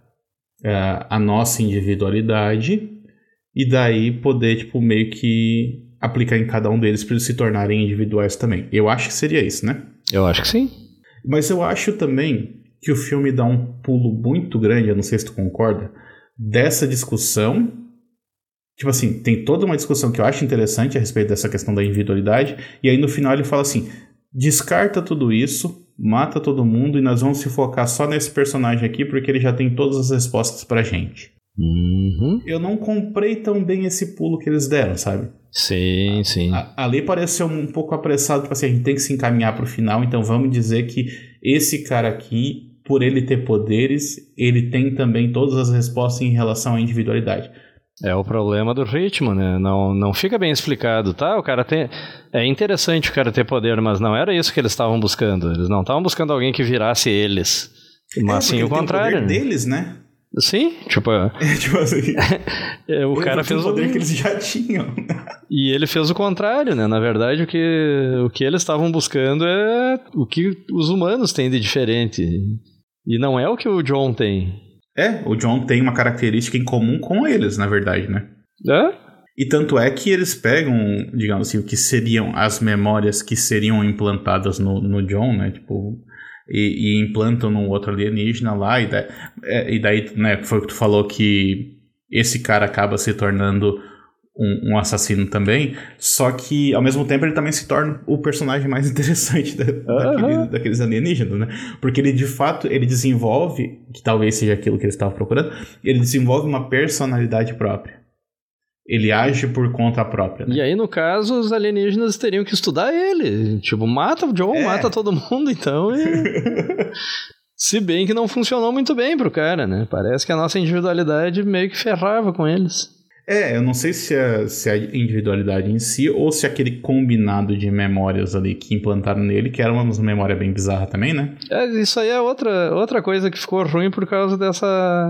uh, a nossa individualidade e daí poder, tipo, meio que aplicar em cada um deles para eles se tornarem individuais também. Eu acho que seria isso, né? Eu acho que sim. Mas eu acho também que o filme dá um pulo muito grande, eu não sei se tu concorda, dessa discussão. Tipo assim, tem toda uma discussão que eu acho interessante a respeito dessa questão da individualidade, e aí no final ele fala assim, descarta tudo isso, mata todo mundo e nós vamos se focar só nesse personagem aqui porque ele já tem todas as respostas pra gente. Uhum. Eu não comprei tão bem esse pulo que eles deram, sabe? Sim, sim. A, ali pareceu um pouco apressado, tipo assim, a gente tem que se encaminhar pro final, então vamos dizer que esse cara aqui, por ele ter poderes, ele tem também todas as respostas em relação à individualidade. É o problema do ritmo, né? Não, não fica bem explicado, tá? O cara tem... É interessante o cara ter poder, mas não era isso que eles estavam buscando. Eles não estavam buscando alguém que virasse eles. Mas é, sim o contrário. Tem o poder deles, né? Sim, tipo... É, tipo assim... é, o cara fez o poder o... que eles já tinham. E ele fez o contrário, né? Na verdade, o que, o que eles estavam buscando é o que os humanos têm de diferente. E não é o que o John tem. É, o John tem uma característica em comum com eles, na verdade, né? É? E tanto é que eles pegam, digamos assim, o que seriam as memórias que seriam implantadas no, no John, né? Tipo... E, e implantam num outro alienígena lá, e daí, é, e daí, né, foi o que tu falou que esse cara acaba se tornando um, um assassino também, só que ao mesmo tempo ele também se torna o personagem mais interessante da, uhum. daquele, daqueles alienígenas, né? Porque ele de fato, ele desenvolve, que talvez seja aquilo que eles estavam procurando, ele desenvolve uma personalidade própria. ele age por conta própria. Né? E aí, no caso, os alienígenas teriam que estudar ele. Tipo, mata o John, é. mata todo mundo, então. E... Se bem que não funcionou muito bem pro cara, né? Parece que a nossa individualidade meio que ferrava com eles. É, eu não sei se a, se a individualidade em si ou se aquele combinado de memórias ali que implantaram nele, que era uma memória bem bizarra também, né? É, isso aí é outra, outra coisa que ficou ruim por causa dessa...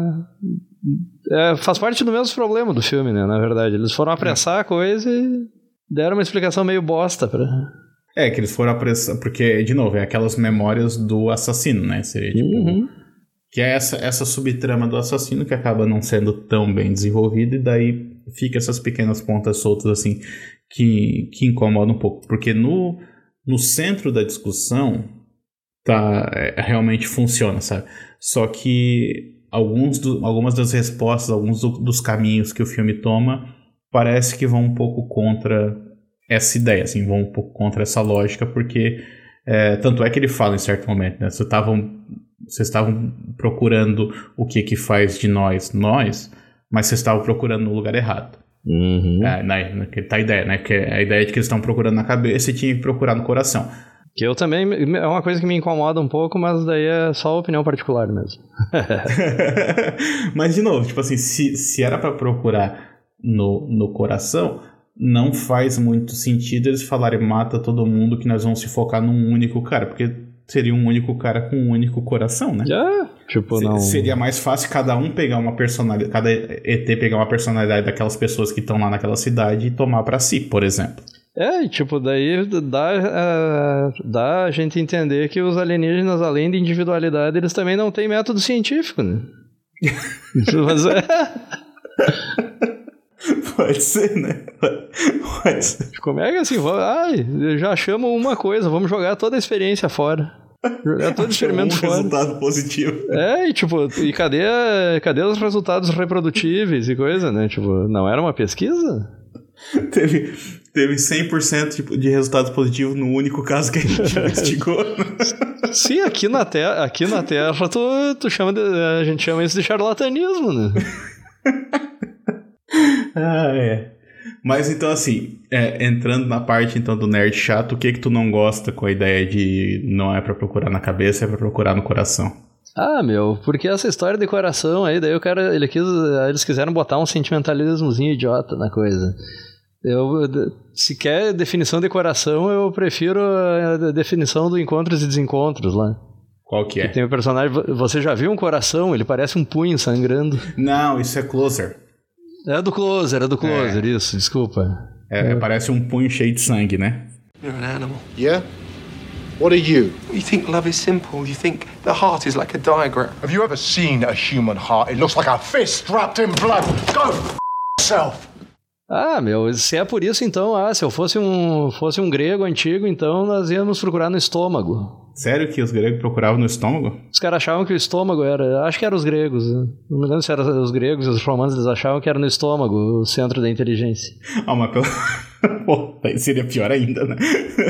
É, faz parte do mesmo problema do filme, né? Na verdade, eles foram apressar a coisa e deram uma explicação meio bosta pra... É, que eles foram apressar, porque, de novo, é aquelas memórias do assassino, né? Seria tipo... Uhum. Que é essa, essa subtrama do assassino que acaba não sendo tão bem desenvolvida e daí fica essas pequenas pontas soltas assim que, que incomodam um pouco. Porque no, no centro da discussão tá, é, realmente funciona, sabe? Só que alguns do, algumas das respostas, alguns do, dos caminhos que o filme toma parece que vão um pouco contra essa ideia, assim, vão um pouco contra essa lógica, porque é, tanto é que ele fala em certo momento, né? Vocês estavam... Vocês estavam procurando o que que faz de nós, nós, mas vocês estavam procurando no lugar errado. Uhum. É, na, tá a ideia, né? Que a ideia de que eles estão procurando na cabeça e tinha que procurar no coração. Que eu também, é uma coisa que me incomoda um pouco, mas daí é só opinião particular mesmo. Mas, de novo, tipo assim, se, se era pra procurar no, no coração, não faz muito sentido eles falarem mata todo mundo que nós vamos se focar num único cara, porque... Seria um único cara com um único coração, né? Yeah, tipo, não... Seria mais fácil cada um pegar uma personalidade, cada E T pegar uma personalidade daquelas pessoas que estão lá naquela cidade e tomar pra si, por exemplo. É, e tipo, daí dá, uh, dá a gente entender que os alienígenas, além de individualidade, eles também não têm método científico, né? Mas é... Pode ser, né? Pode ser. Como é que assim, ai, já chamo uma coisa, vamos jogar toda a experiência fora. Jogar todo o experimento um fora. Resultado positivo. É, e tipo, e cadê, cadê os resultados reprodutíveis e coisa, né? Tipo, não era uma pesquisa? Teve, teve cem por cento tipo, de resultados positivos no único caso que a gente investigou. Sim, aqui na Terra, aqui na terra tu, tu chama de, a gente chama isso de charlatanismo, né? Ah, é. Mas então assim, é, entrando na parte então do nerd chato, o que que tu não gosta com a ideia de não é pra procurar na cabeça, é pra procurar no coração? Ah, meu, porque essa história de coração aí, daí o cara, ele quis, eles quiseram botar um sentimentalismozinho idiota na coisa. Eu, se quer definição de coração, eu prefiro a definição do encontros e desencontros lá. Qual que é? Que tem um personagem, você já viu um coração? Ele parece um punho sangrando. Não, isso é Closer. É do Closer, é do Closer, é. Isso, desculpa. É, é, parece um punho cheio de sangue, né? You're an animal. Yeah? What are you? You think love is simple. You think the heart is like a diagram. Have you ever seen a human heart? It looks like a fist wrapped in blood. Go f*** yourself. Ah, meu, se é por isso então, ah, se eu fosse um, fosse um grego antigo, então nós íamos procurar no estômago. Sério que os gregos procuravam no estômago? Os caras achavam que o estômago era... Acho que eram os gregos. Né? Não me lembro se eram os gregos e os romanos, eles achavam que era no estômago, o centro da inteligência. Ah, mas pelo... Pô, seria pior ainda, né?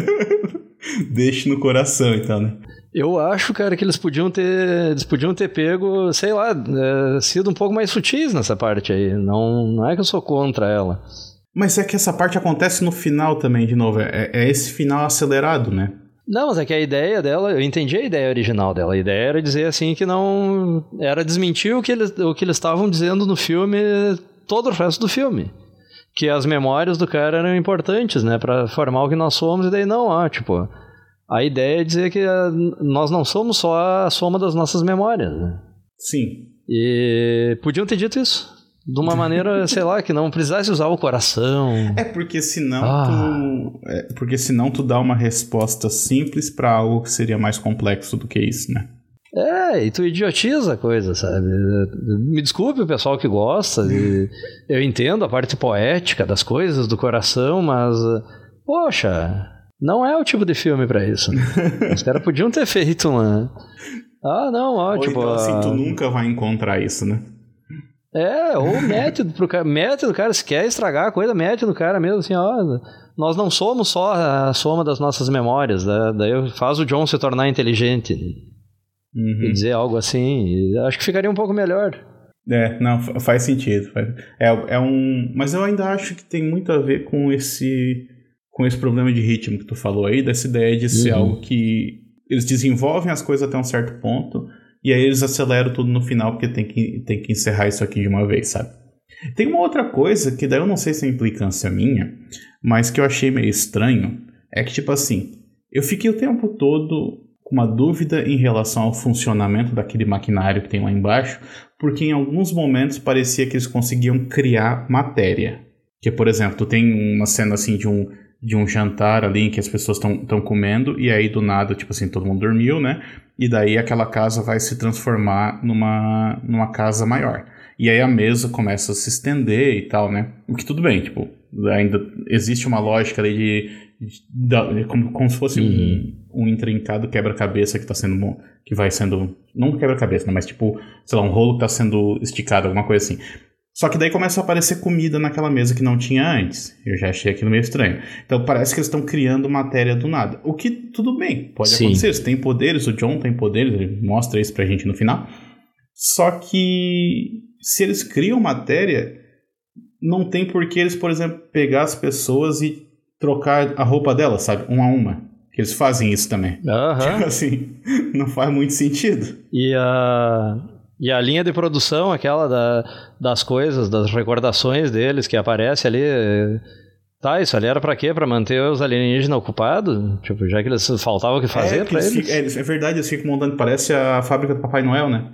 Deixe no coração, então, né? Eu acho, cara, que eles podiam ter... Eles podiam ter pego, sei lá, é, sido um pouco mais sutis nessa parte aí. Não, não é que eu sou contra ela. Mas é que essa parte acontece no final também, de novo. É, é esse final acelerado, né? Não, mas é que a ideia dela, eu entendi a ideia original dela. A ideia era dizer assim que não... Era desmentir o que eles, o que eles estavam dizendo no filme, todo o resto do filme. Que as memórias do cara eram importantes, né? Pra formar o que nós somos, e daí não, ó, tipo... A ideia é dizer que nós não somos só a soma das nossas memórias, né? Sim. E podiam ter dito isso. De uma maneira, sei lá, que não precisasse usar o coração. É porque senão ah. tu... É porque senão tu dá uma resposta simples pra algo que seria mais complexo do que isso, né? É, e tu idiotiza a coisa, sabe? Me desculpe o pessoal que gosta. De... Eu entendo a parte poética das coisas, do coração, mas... Poxa... Não é o tipo de filme pra isso, né? Os caras podiam ter feito uma... Ah, não, ó, ou tipo... então, assim, a... tu nunca vai encontrar isso, né? É, ou mete pro cara, mete no cara, se quer estragar a coisa, mete no cara mesmo, assim, ó... Nós não somos só a soma das nossas memórias, né? Daí faz o John se tornar inteligente. Uhum. E dizer algo assim, acho que ficaria um pouco melhor. É, não, faz sentido. É, é um, mas eu ainda acho que tem muito a ver com esse, com esse problema de ritmo que tu falou aí, dessa ideia de ser uhum. algo que eles desenvolvem as coisas até um certo ponto e aí eles aceleram tudo no final porque tem que, tem que encerrar isso aqui de uma vez, sabe? Tem uma outra coisa que daí eu não sei se é implicância minha, mas que eu achei meio estranho, é que tipo assim, eu fiquei o tempo todo com uma dúvida em relação ao funcionamento daquele maquinário que tem lá embaixo, porque em alguns momentos parecia que eles conseguiam criar matéria. Que, por exemplo, tu tem uma cena assim de um, de um jantar ali em que as pessoas estão comendo e aí do nada, tipo assim, todo mundo dormiu, né? E daí aquela casa vai se transformar numa, numa casa maior. E aí a mesa começa a se estender e tal, né? O que tudo bem, tipo, ainda existe uma lógica ali de... de, de como, como se fosse uhum. um, um intrincado quebra-cabeça que tá sendo... que vai sendo... não quebra-cabeça, né? Mas tipo, sei lá, um rolo que tá sendo esticado, alguma coisa assim. Só que daí começa a aparecer comida naquela mesa que não tinha antes. Eu já achei aquilo meio estranho. Então parece que eles estão criando matéria do nada. O que, tudo bem, pode Sim. acontecer. Eles têm poderes, o John tem poderes, ele mostra isso pra gente no final. Só que se eles criam matéria, não tem por que eles, por exemplo, pegar as pessoas e trocar a roupa delas, sabe? Uma a uma. Que eles fazem isso também. Uhum. Tipo assim, não faz muito sentido. E a... E a linha de produção, aquela da, das coisas, das recordações deles que aparece ali, tá, isso ali era pra quê? Pra manter os alienígenas ocupados? Tipo, já que eles faltava o que fazer é, pra eles? Fica, é, é verdade, eles ficam montando, parece a fábrica do Papai Noel, né?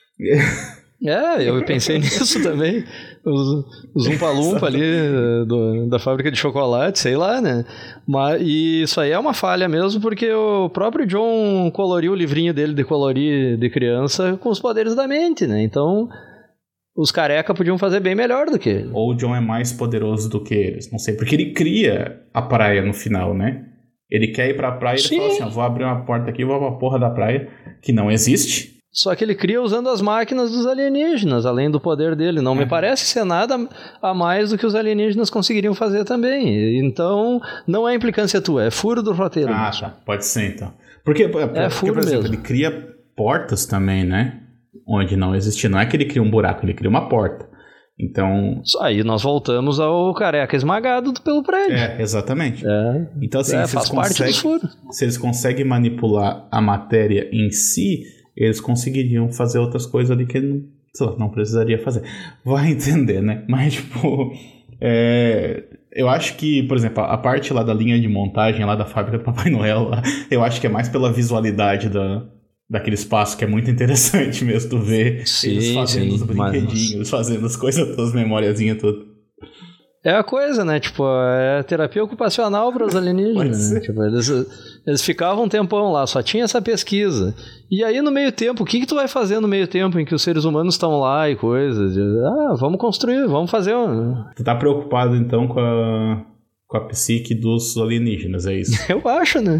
É, eu pensei nisso também. Os, os umpa-lumpa ali do, da fábrica de chocolate, sei lá, né? Mas, e isso aí é uma falha mesmo, porque o próprio John coloriu o livrinho dele de colorir de criança com os poderes da mente, né? Então, os careca podiam fazer bem melhor do que ele. Ou o John é mais poderoso do que eles, não sei, porque ele cria a praia no final, né? Ele quer ir pra praia e ele fala assim, ó, vou abrir uma porta aqui e vou pra porra da praia, que não existe. Só que ele cria usando as máquinas dos alienígenas, além do poder dele. Não é. me parece ser nada a mais do que os alienígenas conseguiriam fazer também. Então, não é implicância tua, é furo do roteiro. Ah, tá. Pode ser, então. Porque, porque, é furo por exemplo, mesmo. Ele cria portas também, né? Onde não existia. Não é que ele cria um buraco, ele cria uma porta. Então... Aí nós voltamos ao careca esmagado pelo prédio. É, exatamente. É. Então, assim, é, se, faz eles parte conseguem, do furo. se eles conseguem manipular a matéria em si... eles conseguiriam fazer outras coisas ali que não, sei lá, não precisaria fazer. Vai entender, né? Mas, tipo, é, eu acho que, por exemplo, a parte lá da linha de montagem, lá da fábrica do Papai Noel, lá, eu acho que é mais pela visualidade da, daquele espaço, que é muito interessante mesmo, tu ver sim, eles fazendo sim, os brinquedinhos, mas... fazendo as coisas, todas as memoriazinhas, tudo. É a coisa, né? Tipo, é terapia ocupacional para os alienígenas, né? Tipo, eles, eles ficavam um tempão lá, só tinha essa pesquisa. E aí, no meio tempo, o que que tu vai fazer no meio tempo em que os seres humanos estão lá e coisas? Ah, vamos construir, vamos fazer um... Tu tá preocupado, então, com a, com a psique dos alienígenas, é isso? Eu acho, né?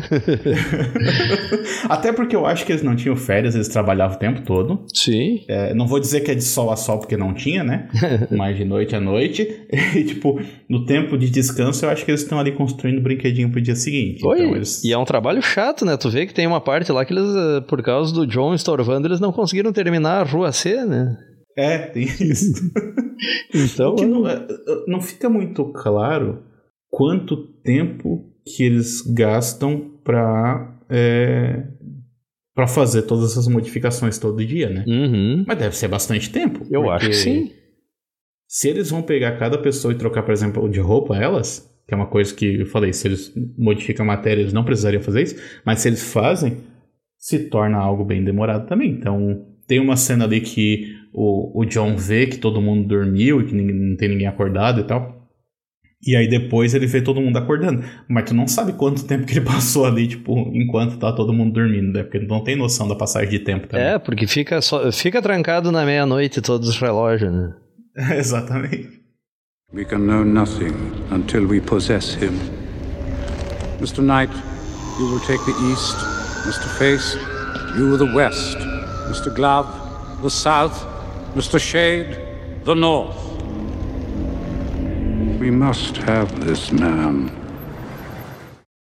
Até porque eu acho que eles não tinham férias, eles trabalhavam o tempo todo. Sim. É, não vou dizer que é de sol a sol, porque não tinha, né? Mas de noite a noite. E, tipo, no tempo de descanso, eu acho que eles estão ali construindo brinquedinho pro dia seguinte. Oi, então, eles... E é um trabalho chato, né? Tu vê que tem uma parte lá que eles, por causa do John estorvando, eles não conseguiram terminar a rua C, né? É, tem isso. Então... Porque não, não fica muito claro quanto tempo que eles gastam pra, é, pra fazer todas essas modificações todo dia, né? Uhum. Mas deve ser bastante tempo. Eu acho que sim. Se eles vão pegar cada pessoa e trocar, por exemplo, de roupa elas, que é uma coisa que eu falei, se eles modificam a matéria, eles não precisariam fazer isso, mas se eles fazem, se torna algo bem demorado também. Então, tem uma cena ali que o, o John vê que todo mundo dormiu e que ninguém, não tem ninguém acordado e tal. E aí depois ele vê todo mundo acordando. Mas tu não sabe quanto tempo que ele passou ali, tipo, enquanto tá todo mundo dormindo, né? Porque não tem noção da passagem de tempo também. É, porque fica, só, fica trancado na meia-noite todos os relógios, né? Exatamente. We can know nothing until we possess him. Mister Knight, you will take the east. Mister Face, you the west. Mister Glove, the south. Mister Shade, the north. We must have this man.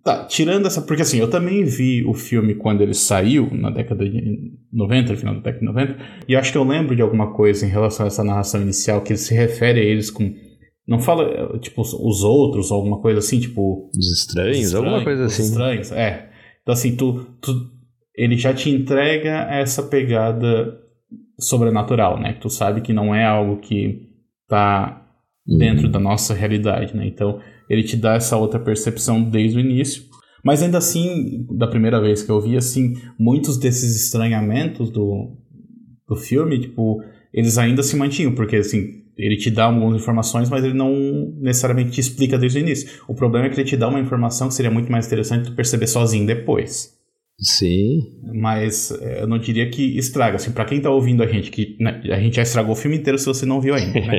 Tá, tirando essa... Porque assim, eu também vi o filme quando ele saiu, na década de noventa, no final da década de noventa, e acho que eu lembro de alguma coisa em relação a essa narração inicial, que ele se refere a eles com... Não fala, tipo, os outros, ou alguma coisa assim, tipo... Os estranhos, estranhos alguma coisa assim. Os estranhos, é. Então assim, tu, tu, ele já te entrega essa pegada sobrenatural, né? Tu sabe que não é algo que tá dentro uhum. da nossa realidade, né? Então, ele te dá essa outra percepção desde o início. Mas ainda assim, da primeira vez que eu vi, assim, muitos desses estranhamentos do, do filme, tipo, eles ainda se mantinham, porque, assim... Ele te dá algumas informações, mas ele não necessariamente te explica desde o início. O problema é que ele te dá uma informação que seria muito mais interessante tu perceber sozinho depois. Sim. Mas eu não diria que estraga. Assim, pra quem tá ouvindo a gente, que né, a gente já estragou o filme inteiro se você não viu ainda, né?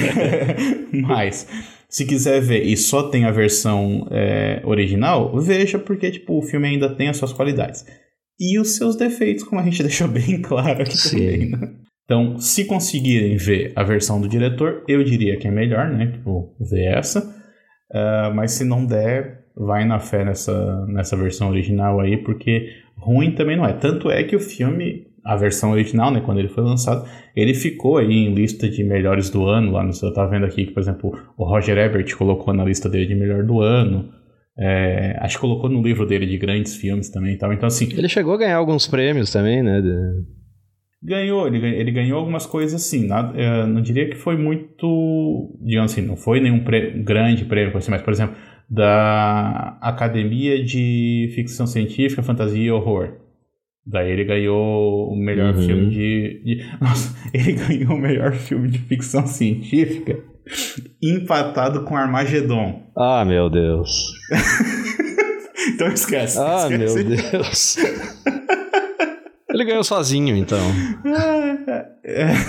Mas, se quiser ver e só tem a versão é, original, veja, porque tipo, o filme ainda tem as suas qualidades. E os seus defeitos, como a gente deixou bem claro aqui Sim. também, né? Então, se conseguirem ver a versão do diretor, eu diria que é melhor, né? Tipo, ver essa. Uh, mas se não der, vai na fé nessa, nessa versão original aí, porque ruim também não é. Tanto é que o filme, a versão original, né? Quando ele foi lançado, ele ficou aí em lista de melhores do ano. Lá no, eu tava vendo aqui que, por exemplo, o Roger Ebert colocou na lista dele de melhor do ano. É, acho que colocou no livro dele de grandes filmes também e tal. Então, assim... Ele chegou a ganhar alguns prêmios também, né? De... Ganhou, ele, ele ganhou algumas coisas assim, nada, eu não diria que foi muito, digamos assim, não foi nenhum pré, grande prêmio, assim, mas, por exemplo, da Academia de Ficção Científica, Fantasia e Horror. Daí ele ganhou o melhor uhum. filme de, de... Nossa, ele ganhou o melhor filme de ficção científica empatado com Armagedon. Ah, meu Deus. Então esquece. Ah, esquece. meu Deus. Ele ganhou sozinho, então. É, é.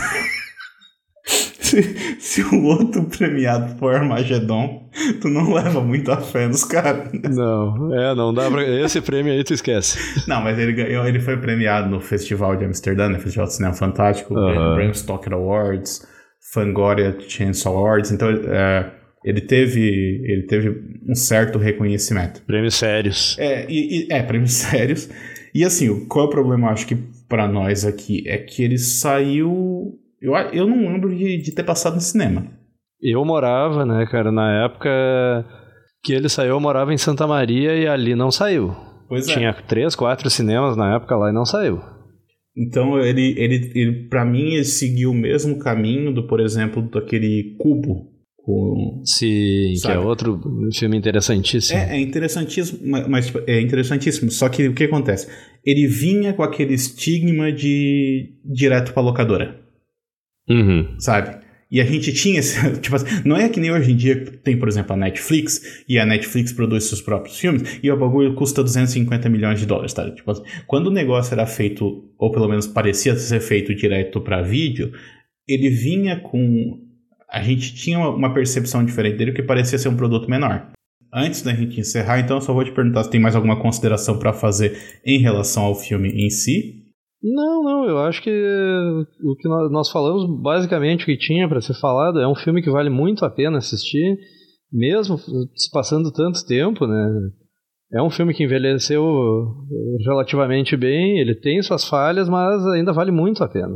Se, se o outro premiado for Armagedon, tu não leva muito a fé nos caras. Não, é, não dá pra... Esse prêmio aí tu esquece. Não, mas ele ganhou, ele foi premiado no Festival de Amsterdã, no Festival de Cinema Fantástico, uh-huh. Bram Stoker Awards, Fangoria Chance Awards, então é, ele teve ele teve um certo reconhecimento. Prêmios sérios. É, e, e, é prêmios sérios. E assim, qual é o problema, eu acho que pra nós aqui, é que ele saiu... Eu, eu não lembro de, de ter passado no cinema. Eu morava, né, cara, na época que ele saiu, eu morava em Santa Maria e ali não saiu. Pois é. Tinha três, quatro cinemas na época lá e não saiu. Então, ele, ele, ele pra mim, ele seguiu o mesmo caminho do, por exemplo, daquele Cubo. Com, Sim, sabe? Que é outro filme interessantíssimo. É, é interessantíssimo, mas tipo, é interessantíssimo. Só que o que acontece? Ele vinha com aquele estigma de direto pra locadora. Uhum. Sabe? E a gente tinha esse, tipo assim, não é que nem hoje em dia tem, por exemplo, a Netflix, e a Netflix produz seus próprios filmes, e o bagulho custa duzentos e cinquenta milhões de dólares, tá? Tipo assim, quando o negócio era feito, ou pelo menos parecia ser feito direto para vídeo, ele vinha com... A gente tinha uma percepção diferente dele, que parecia ser um produto menor. Antes da gente encerrar, então, eu só vou te perguntar se tem mais alguma consideração para fazer em relação ao filme em si. Não, não, eu acho que o que nós falamos, basicamente o que tinha para ser falado, é um filme que vale muito a pena assistir, mesmo se passando tanto tempo, né? É um filme que envelheceu relativamente bem, ele tem suas falhas, mas ainda vale muito a pena.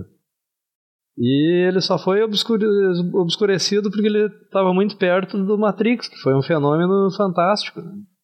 E ele só foi obscure... obscurecido porque ele estava muito perto do Matrix, que foi um fenômeno fantástico.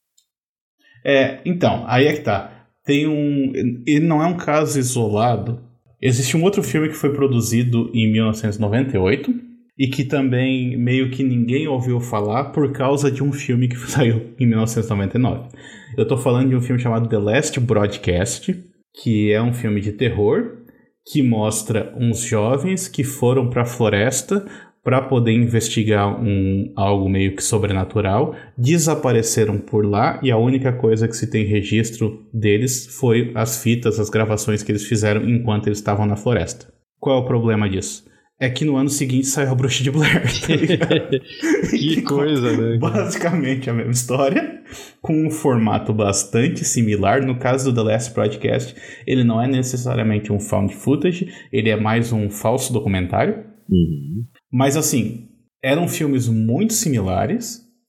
É, então, aí é que tá. Tem um... Ele não é um caso isolado. Existe um outro filme que foi produzido em mil novecentos e noventa e oito e que também meio que ninguém ouviu falar por causa de um filme que saiu em mil novecentos e noventa e nove. Eu tô falando de um filme chamado The Last Broadcast, que é um filme de terror que mostra uns jovens que foram para a floresta para poder investigar um, algo meio que sobrenatural, desapareceram por lá e a única coisa que se tem registro deles foi as fitas, as gravações que eles fizeram enquanto eles estavam na floresta. Qual é o problema disso? É que no ano seguinte saiu A Bruxa de Blair, tá ligado? Que coisa, né? Basicamente a mesma história, com um formato bastante similar. No caso do The Last Broadcast, ele não é necessariamente um found footage, ele é mais um falso documentário. Uhum. Mas assim, eram filmes muito similares,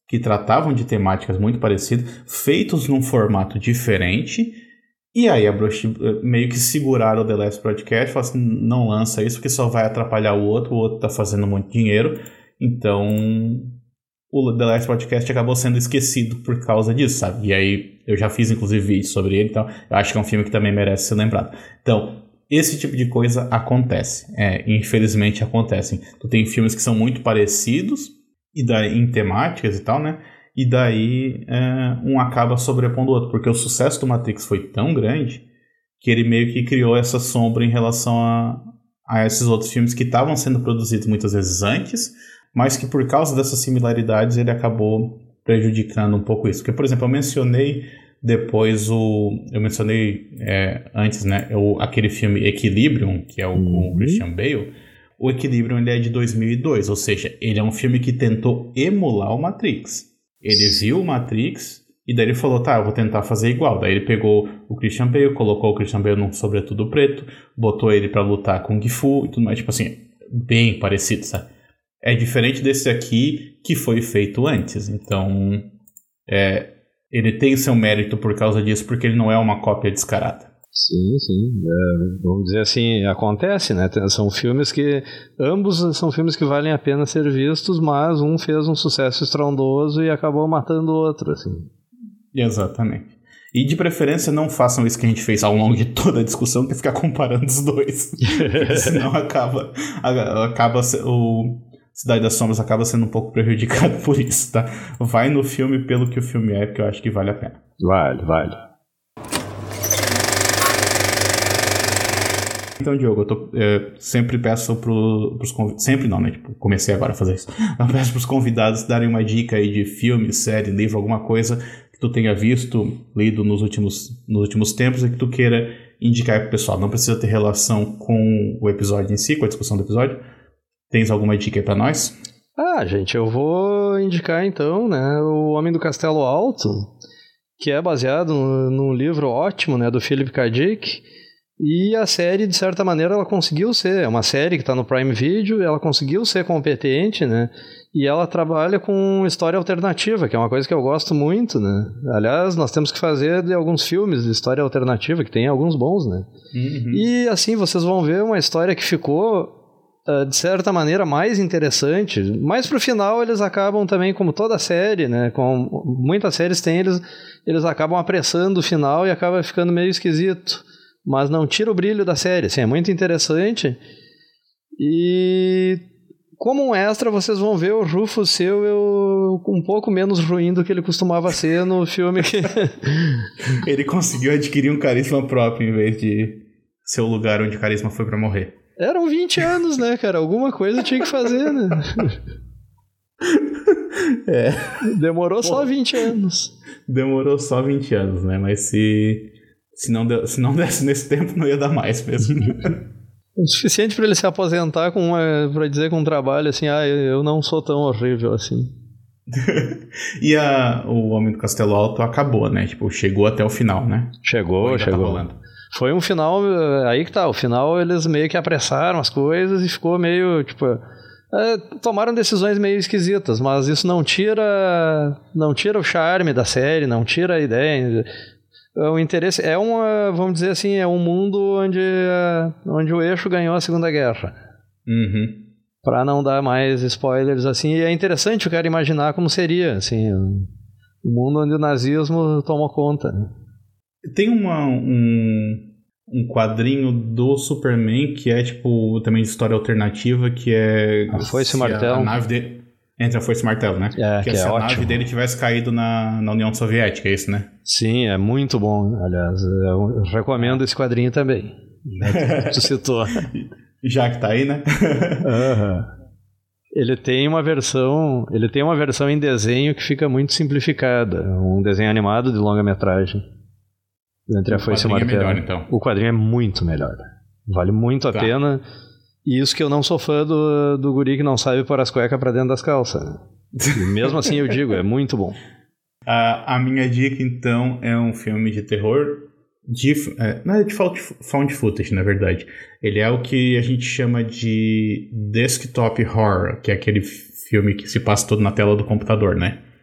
que tratavam de temáticas muito parecidas, feitos num formato diferente, e aí a Brush meio que seguraram o The Last Podcast, falaram assim, não lança isso porque só vai atrapalhar o outro, o outro tá fazendo muito dinheiro, então o The Last Podcast acabou sendo esquecido por causa disso, sabe? E aí eu já fiz inclusive vídeo sobre ele, então eu acho que é um filme que também merece ser lembrado. Então, esse tipo de coisa acontece, é, infelizmente acontecem. Tu tem filmes que são muito parecidos, e daí em temáticas e tal, né? E daí é, um acaba sobrepondo o outro, porque o sucesso do Matrix foi tão grande que ele meio que criou essa sombra em relação a, a esses outros filmes que estavam sendo produzidos muitas vezes antes, mas que por causa dessas similaridades ele acabou prejudicando um pouco isso. Porque, por exemplo, eu mencionei depois o... Eu mencionei é, antes, né? O, aquele filme Equilibrium, que é o, uhum. o Christian Bale. O Equilibrium ele é de dois mil e dois, ou seja, ele é um filme que tentou emular o Matrix. Ele viu o Matrix e daí ele falou, tá, eu vou tentar fazer igual. Daí ele pegou o Christian Bale, colocou o Christian Bale num sobretudo preto, botou ele pra lutar com Kung Fu e tudo mais, tipo assim, bem parecido, sabe? É diferente desse aqui que foi feito antes. Então, é, ele tem o seu mérito por causa disso, porque ele não é uma cópia descarada. Sim, sim. É, vamos dizer assim, acontece, né? São filmes que... Ambos são filmes que valem a pena ser vistos, mas um fez um sucesso estrondoso e acabou matando o outro, assim. Exatamente. E de preferência não façam isso que a gente fez ao longo de toda a discussão, que é ficar comparando os dois. Porque senão acaba... acaba o... Cidade das Sombras acaba sendo um pouco prejudicado por isso, tá? Vai no filme pelo que o filme é, porque eu acho que vale a pena. Vale, vale. Então, Diogo, eu tô, é, sempre peço pro, pros convidados... Sempre não, né? Tipo, comecei agora a fazer isso. Eu peço pros convidados darem uma dica aí de filme, série, livro, alguma coisa que tu tenha visto, lido nos últimos, nos últimos tempos e que tu queira indicar pro pessoal. Não precisa ter relação com o episódio em si, com a discussão do episódio. Tens alguma dica aí pra nós? Ah, gente, eu vou indicar então, né, O Homem do Castelo Alto, que é baseado num livro ótimo, né, do Philip K. Dick, e a série, de certa maneira, ela conseguiu ser, é uma série que está no Prime Video, ela conseguiu ser competente, né, e ela trabalha com história alternativa, que é uma coisa que eu gosto muito, né, aliás, nós temos que fazer de alguns filmes de história alternativa, que tem alguns bons, né, uhum. E assim, vocês vão ver uma história que ficou... de certa maneira mais interessante, mas pro final eles acabam também, como toda série, né, como muitas séries têm, eles, eles acabam apressando o final e acaba ficando meio esquisito, mas não tira o brilho da série, assim, é muito interessante. E como um extra vocês vão ver o Rufus seu eu, um pouco menos ruim do que ele costumava ser no filme que... Ele conseguiu adquirir um carisma próprio em vez de ser o lugar onde o carisma foi pra morrer. Eram vinte anos, né, cara? Alguma coisa tinha que fazer, né? É. Demorou Pô. só vinte anos. Demorou só vinte anos, né? Mas se, se, não, deu, se não desse nesse tempo, não ia dar mais mesmo. O suficiente para ele se aposentar com uma, pra dizer com um trabalho assim, ah, eu não sou tão horrível assim. E a, o Homem do Castelo Alto acabou, né? Tipo, chegou até o final, né? Chegou, chegou. Tá Foi um final, aí que tá, o final eles meio que apressaram as coisas e ficou meio, tipo, é, tomaram decisões meio esquisitas, mas isso não tira, não tira o charme da série, não tira a ideia. O interesse é uma, vamos dizer assim, é um mundo onde, onde o eixo ganhou a Segunda Guerra. Uhum. Pra não dar mais spoilers, assim, e é interessante o cara imaginar como seria, assim, um mundo onde o nazismo tomou conta, né? Tem uma, um, um quadrinho do Superman que é tipo também de história alternativa, que é a Foice e Martelo. A nave dele, entre a Foice e Martelo, né? É, que, que é se é a ótimo. nave dele tivesse caído na, na União Soviética, é isso, né? Sim, é muito bom, aliás. Eu recomendo esse quadrinho também. Tu citou. Já que tá aí, né? Uhum. Ele tem uma versão, ele tem uma versão em desenho que fica muito simplificada, um desenho animado de longa-metragem. Entre a Foice e o Martelo. É melhor, então. O quadrinho é muito melhor. Vale muito a tá. pena. E isso que eu não sou fã do, do guri que não sabe pôr as cuecas pra dentro das calças. E mesmo assim eu digo, é muito bom. A, a minha dica, então, é um filme de terror. De, é, não é de found footage, na verdade. Ele é o que a gente chama de desktop horror, que é aquele filme que se passa todo na tela do computador, né?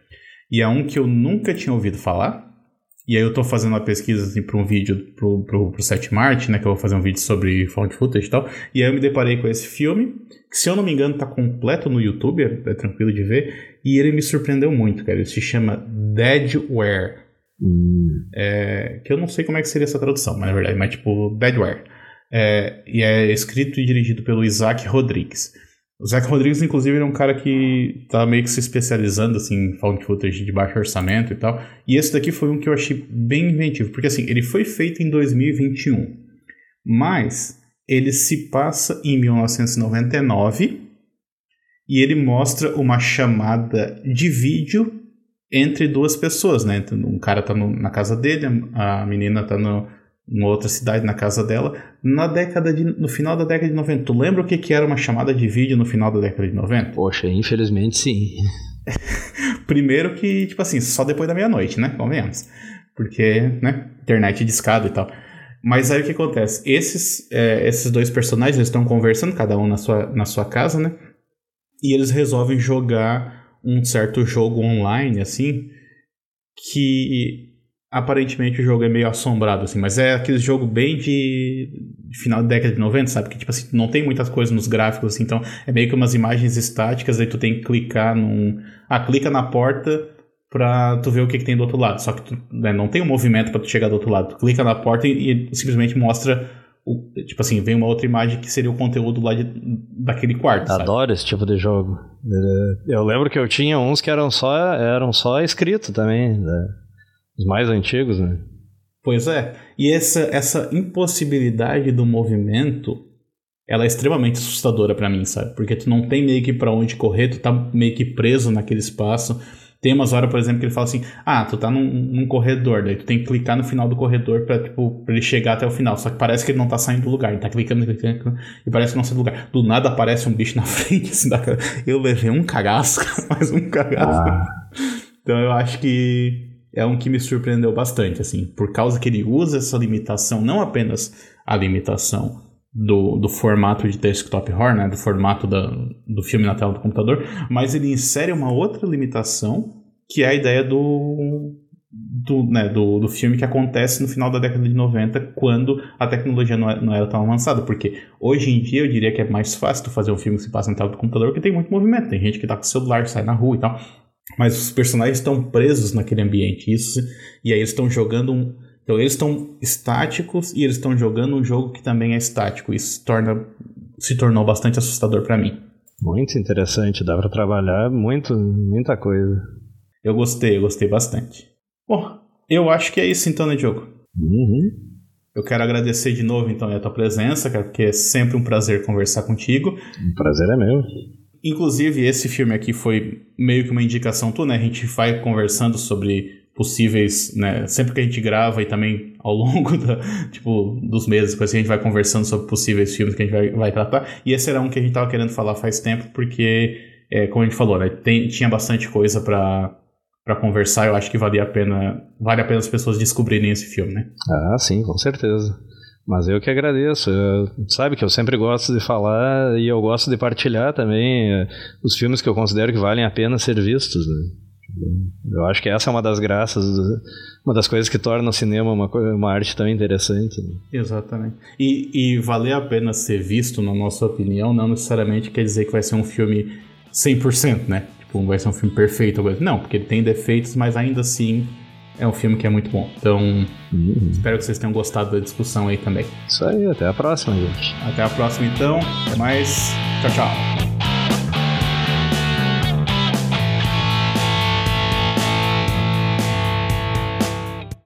E é um que eu nunca tinha ouvido falar. E aí eu tô fazendo uma pesquisa assim, para um vídeo pro, pro, pro Sete Marte, né? Que eu vou fazer um vídeo sobre found footage e tal. E aí eu me deparei com esse filme, que se eu não me engano tá completo no YouTube, é, é tranquilo de ver. E ele me surpreendeu muito, cara. Ele se chama Deadware. Hum. É, que eu não sei como é que seria essa tradução, mas na verdade, mas tipo, Deadware. É, e é escrito e dirigido pelo Isaac Rodrigues. O Isaac Rodrigues, inclusive, é um cara que tá meio que se especializando assim, em found footage de baixo orçamento e tal. E esse daqui foi um que eu achei bem inventivo, porque assim, ele foi feito em dois mil e vinte e um, mas ele se passa em mil novecentos e noventa e nove e ele mostra uma chamada de vídeo entre duas pessoas, né? Um cara tá no, na casa dele, a menina tá no, numa outra cidade na casa dela, na década de, no final da década de noventa. Tu lembra o que, que era uma chamada de vídeo no final da década de noventa? Poxa, infelizmente sim. Primeiro que, tipo assim, só depois da meia-noite, né? Convenhamos. Porque, né? Internet discado e tal. Mas aí o que acontece? Esses, é, esses dois personagens, eles estão conversando, cada um na sua, na sua casa, né? E eles resolvem jogar um certo jogo online, assim, que aparentemente o jogo é meio assombrado, assim, mas é aquele jogo bem de, de final da década de noventa, sabe? Que, tipo assim, não tem muitas coisas nos gráficos, assim, então é meio que umas imagens estáticas, aí tu tem que clicar num... Ah, clica na porta pra tu ver o que, que tem do outro lado, só que tu, né, não tem um movimento pra tu chegar do outro lado, tu clica na porta e, e simplesmente mostra... O, tipo assim, vem uma outra imagem que seria o conteúdo lá de, daquele quarto. Adoro sabe? Esse tipo de jogo. Eu lembro que eu tinha uns que eram só, eram só escritos também, né? Os mais antigos, né? Pois é. E essa, essa impossibilidade do movimento, ela é extremamente assustadora pra mim, sabe? Porque tu não tem meio que pra onde correr, tu tá meio que preso naquele espaço. Tem umas horas, por exemplo, que ele fala assim, ah, tu tá num, num corredor, daí tu tem que clicar no final do corredor pra, tipo, pra ele chegar até o final, só que parece que ele não tá saindo do lugar, ele tá clicando, clicando, clicando e parece que não sai do lugar. Do nada aparece um bicho na frente, assim, da cara. Eu levei um cagaço, mais um cagaço. Ah. Então eu acho que é um que me surpreendeu bastante, assim, por causa que ele usa essa limitação, não apenas a limitação Do, do formato de desktop horror, né, do formato da, do filme na tela do computador, mas ele insere uma outra limitação, que é a ideia do, do, né, do, do filme que acontece no final da década de noventa, quando a tecnologia não era, não era tão avançada, porque hoje em dia eu diria que é mais fácil tu fazer um filme que se passa na tela do computador, porque tem muito movimento, tem gente que tá com o celular, sai na rua e tal, mas os personagens estão presos naquele ambiente, isso, e aí eles estão jogando um Então eles estão estáticos e eles estão jogando um jogo que também é estático. Isso se, torna, se tornou bastante assustador pra mim. Muito interessante, dá pra trabalhar muito, muita coisa. Eu gostei, eu gostei bastante. Bom, eu acho que é isso então, né, Diogo? Uhum. Eu quero agradecer de novo então a tua presença, cara, porque é sempre um prazer conversar contigo. O prazer é meu. Inclusive esse filme aqui foi meio que uma indicação tua, né? A gente vai conversando sobre possíveis, né, sempre que a gente grava e também ao longo da, tipo, dos meses, depois a gente vai conversando sobre possíveis filmes que a gente vai, vai tratar, e esse era um que a gente tava querendo falar faz tempo, porque, é, como a gente falou, né, tem, tinha bastante coisa pra, pra conversar, eu acho que valia a pena, vale a pena as pessoas descobrirem esse filme, né? Ah, sim, com certeza. Mas eu que agradeço, eu, sabe que eu sempre gosto de falar e eu gosto de partilhar também é, os filmes que eu considero que valem a pena ser vistos, né? Eu acho que essa é uma das graças, uma das coisas que torna o cinema uma, uma arte tão interessante. Né? Exatamente. E, e valer a pena ser visto, na nossa opinião, não necessariamente quer dizer que vai ser um filme cem por cento, né? Tipo, vai ser um filme perfeito. Não, porque ele tem defeitos, mas ainda assim é um filme que é muito bom. Então, uhum. Espero que vocês tenham gostado da discussão aí também. Isso aí, até a próxima, gente. Até a próxima, então. Até mais. Tchau, tchau.